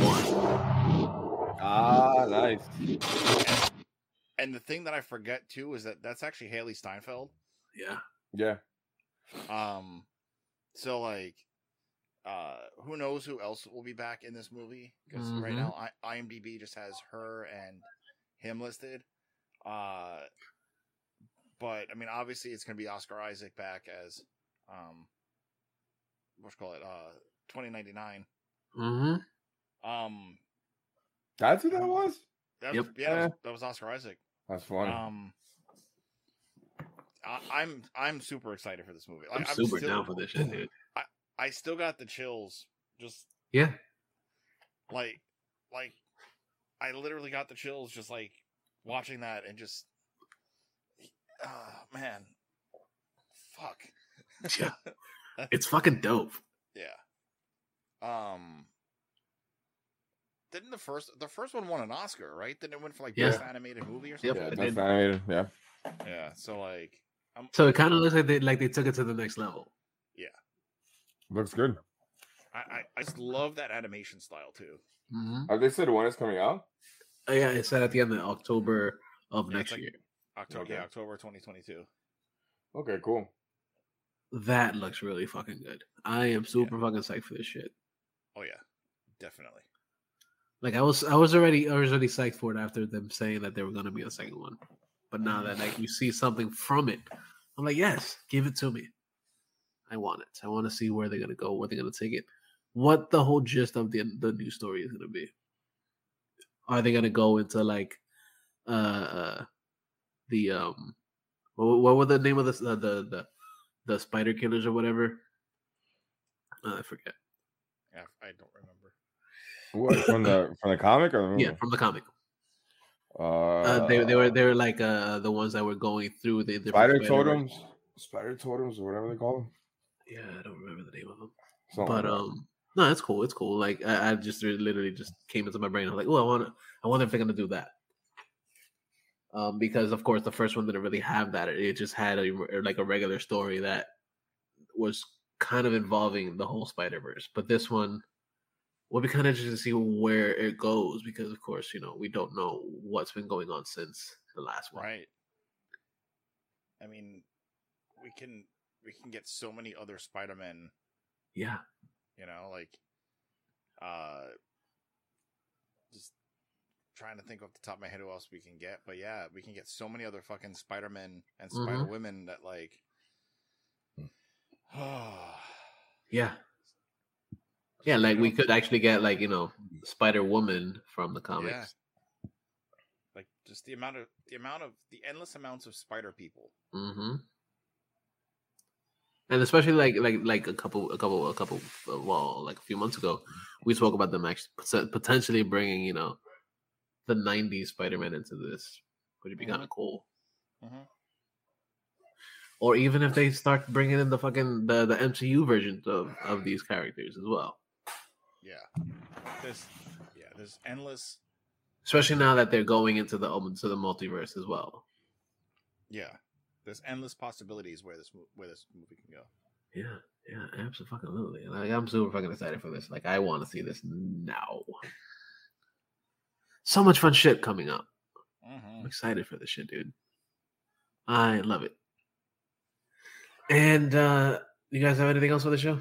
Ah, nice. and the thing that I forget too is that that's actually Haley Steinfeld. Yeah. Yeah. So like, who knows who else will be back in this movie? Because right Mhm. now, IMDb just has her and him listed. But I mean, obviously, it's going to be Oscar Isaac back as, what's call it, 2099. Mm-hmm. That's who that was? That Yep. was, yeah, that was Oscar Isaac. That's funny. I'm super excited for this movie. I'm Like, super down for this shit, dude. I still got the chills. Just Yeah. like I literally got the chills just like watching that and just man, fuck. Yeah. It's fucking dope. Yeah. Didn't the first one won an Oscar, right? Didn't it win for like Yeah. best animated movie or Yep. something? Yeah, it that's did. animated. Yeah. Yeah. So like, So it kind of looks like they took it to the next level. Looks good. I just love that animation style too. Mm-hmm. They said when it's coming out? Yeah, it said at the end of October of Yeah, next it's like- year. October, Okay. yeah, October 2022. Okay, cool. That looks really fucking good. I am super fucking psyched for this shit. Oh yeah, definitely. Like I was already psyched for it after them saying that there were gonna be a second one. But now that like you see something from it, I'm like, yes, give it to me. I want it. I want to see where they're gonna go, where they're gonna take it, what the whole gist of the new story is gonna be. Are they gonna go into like the what were the name of the spider killers or whatever? I forget. Yeah, I don't remember. What from the comic or the movie? Yeah, from the comic. Uh, They were like the ones that were going through the different spider Spider-Verse. totems, or whatever they call them. Yeah, I don't remember the name of them. Something But like that. no, it's cool. It's cool. Like I just literally just came into my brain. I was like, oh, I wonder if they're gonna do that. Because of course the first one didn't really have that. It just had a regular story that was kind of involving the whole Spider-Verse. But this one will be kind of interesting to see where it goes because of course, we don't know what's been going on since the last one. Right. I mean, we can get so many other Spider-Men, Yeah. like just trying to think off the top of my head who else we can get. But yeah, we can get so many other fucking Spider-Men and Spider-Women that like Yeah. Yeah, like we could actually get like, Spider-Woman from the comics. Yeah. Like just the endless amounts of spider people. Mm-hmm. And especially like a few months ago, we spoke about them actually potentially bringing, the 90s Spider-Man into this, which would be kind of cool. Mm-hmm. Or even if they start bringing in the fucking the MCU versions of these characters as well. Yeah. There's endless. Especially now that they're going into the multiverse as well. Yeah. There's endless possibilities where this movie can go. Yeah, absolutely. Like I'm super fucking excited for this. Like I want to see this now. So much fun shit coming up. I'm excited for this shit, dude. I love it. And you guys have anything else for the show?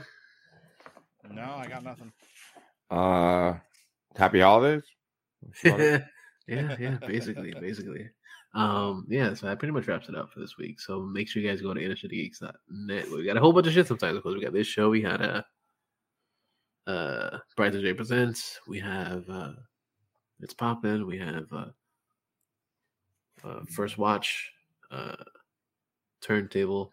No, I got nothing. Happy holidays. Yeah, basically. Yeah, so that pretty much wraps it up for this week. So make sure you guys go to InnerCityGeeks.net. We got a whole bunch of shit sometimes. Of course, we got this show. We had Bright to J Presents. We have It's Poppin'. We have First Watch, Turntable,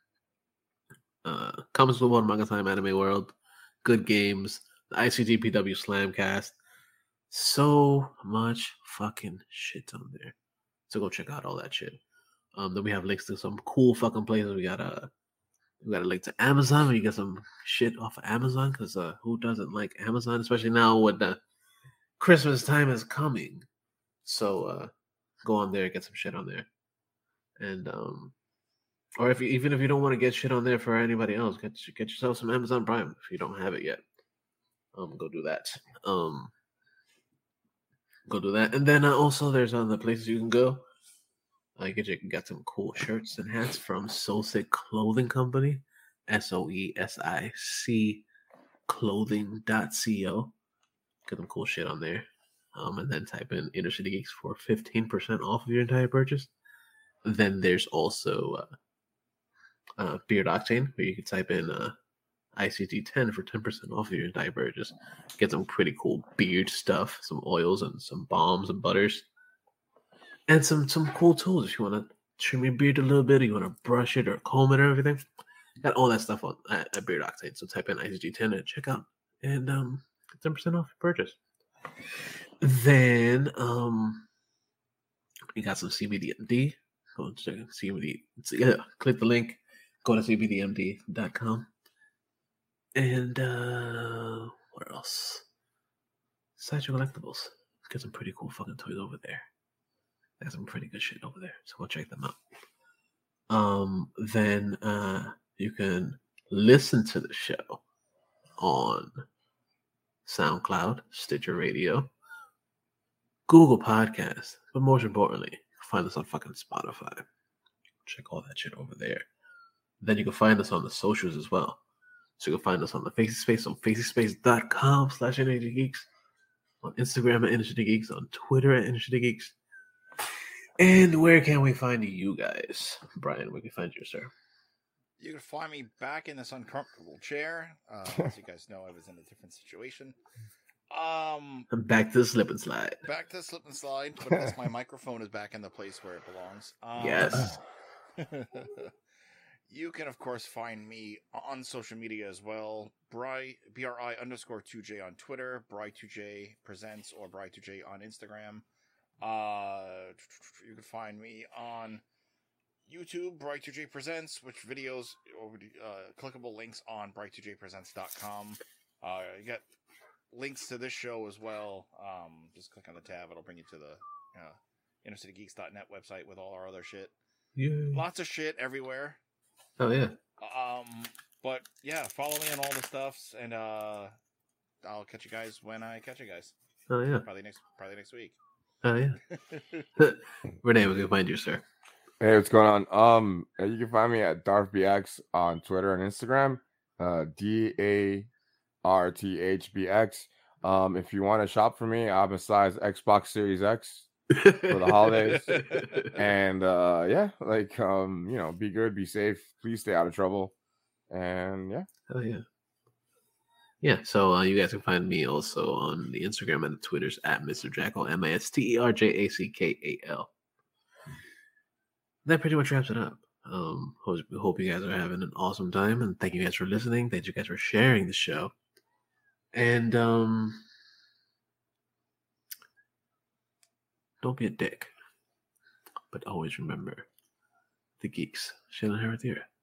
Comics with One, Manga Time, Anime World, Good Games, the ICGPW Slamcast. So much fucking shit on there. So go check out all that shit. Then we have links to some cool fucking places. We got a link to Amazon. We get some shit off of Amazon because who doesn't like Amazon, especially now when the Christmas time is coming. So go on there and get some shit on there. And or even if you don't want to get shit on there for anybody else, get yourself some Amazon Prime if you don't have it yet. Go do that. Go do that. And then also there's other places you can go. You can get some cool shirts and hats from Soulsick Clothing Company, SOESIC clothing.co. Get some cool shit on there. And then type in Inner City Geeks for 15% off of your entire purchase. Then there's also Beard Octane, where you can type in ICT10 for 10% off of your entire purchase. Get some pretty cool beard stuff, some oils and some balms and butters. And some cool tools if you want to trim your beard a little bit, or you want to brush it or comb it or everything. Got all that stuff on at Beard Octane. So type in ICG10 and check out, and 10% off your purchase. Then we got some CBDMD. Go check CBD. Click the link. Go to cbdmd.com. And what else? Sideshow Collectibles. Get some pretty cool fucking toys over there. Got some pretty good shit over there, so go check them out. Then you can listen to the show on SoundCloud, Stitcher Radio, Google Podcasts, but most importantly, find us on fucking Spotify. Check all that shit over there. Then you can find us on the socials as well. So you can find us on the FaceSpace on facespace.com/NHGeeks, on Instagram at NHGeeks, on Twitter at NHGeeks. And where can we find you guys? Brian, where can we find you, sir? You can find me back in this uncomfortable chair. As you guys know, I was in a different situation. Back to the slip and slide. Back to the slip and slide, but at least my microphone is back in the place where it belongs. Yes. You can, of course, find me on social media as well. BRI_2J on Twitter, Bri2J Presents, or Bri2J on Instagram. You can find me on YouTube, Bri2J Presents, which videos over clickable links on Bri2JPresents.com. You get links to this show as well. Just click on the tab; it'll bring you to the InnerCityGeeks.net website with all our other shit. Yeah. Lots of shit everywhere. Oh yeah. But yeah, follow me on all the stuffs, and I'll catch you guys when I catch you guys. Oh yeah. Probably next week. Oh yeah. Renee, where can we find you, sir? Hey, what's going on? You can find me at DarthBX on Twitter and Instagram. DARTHBX. If you want to shop for me, I'm a size Xbox Series X for the holidays. And be good, be safe, please stay out of trouble. And yeah. Oh yeah. Yeah, so you guys can find me also on the Instagram and the Twitters at Mr. Jackal, MASTERJACKAL. That pretty much wraps it up. Hope you guys are having an awesome time, and thank you guys for listening. Thank you guys for sharing the show. And don't be a dick, but always remember, the geeks shall inherit the earth.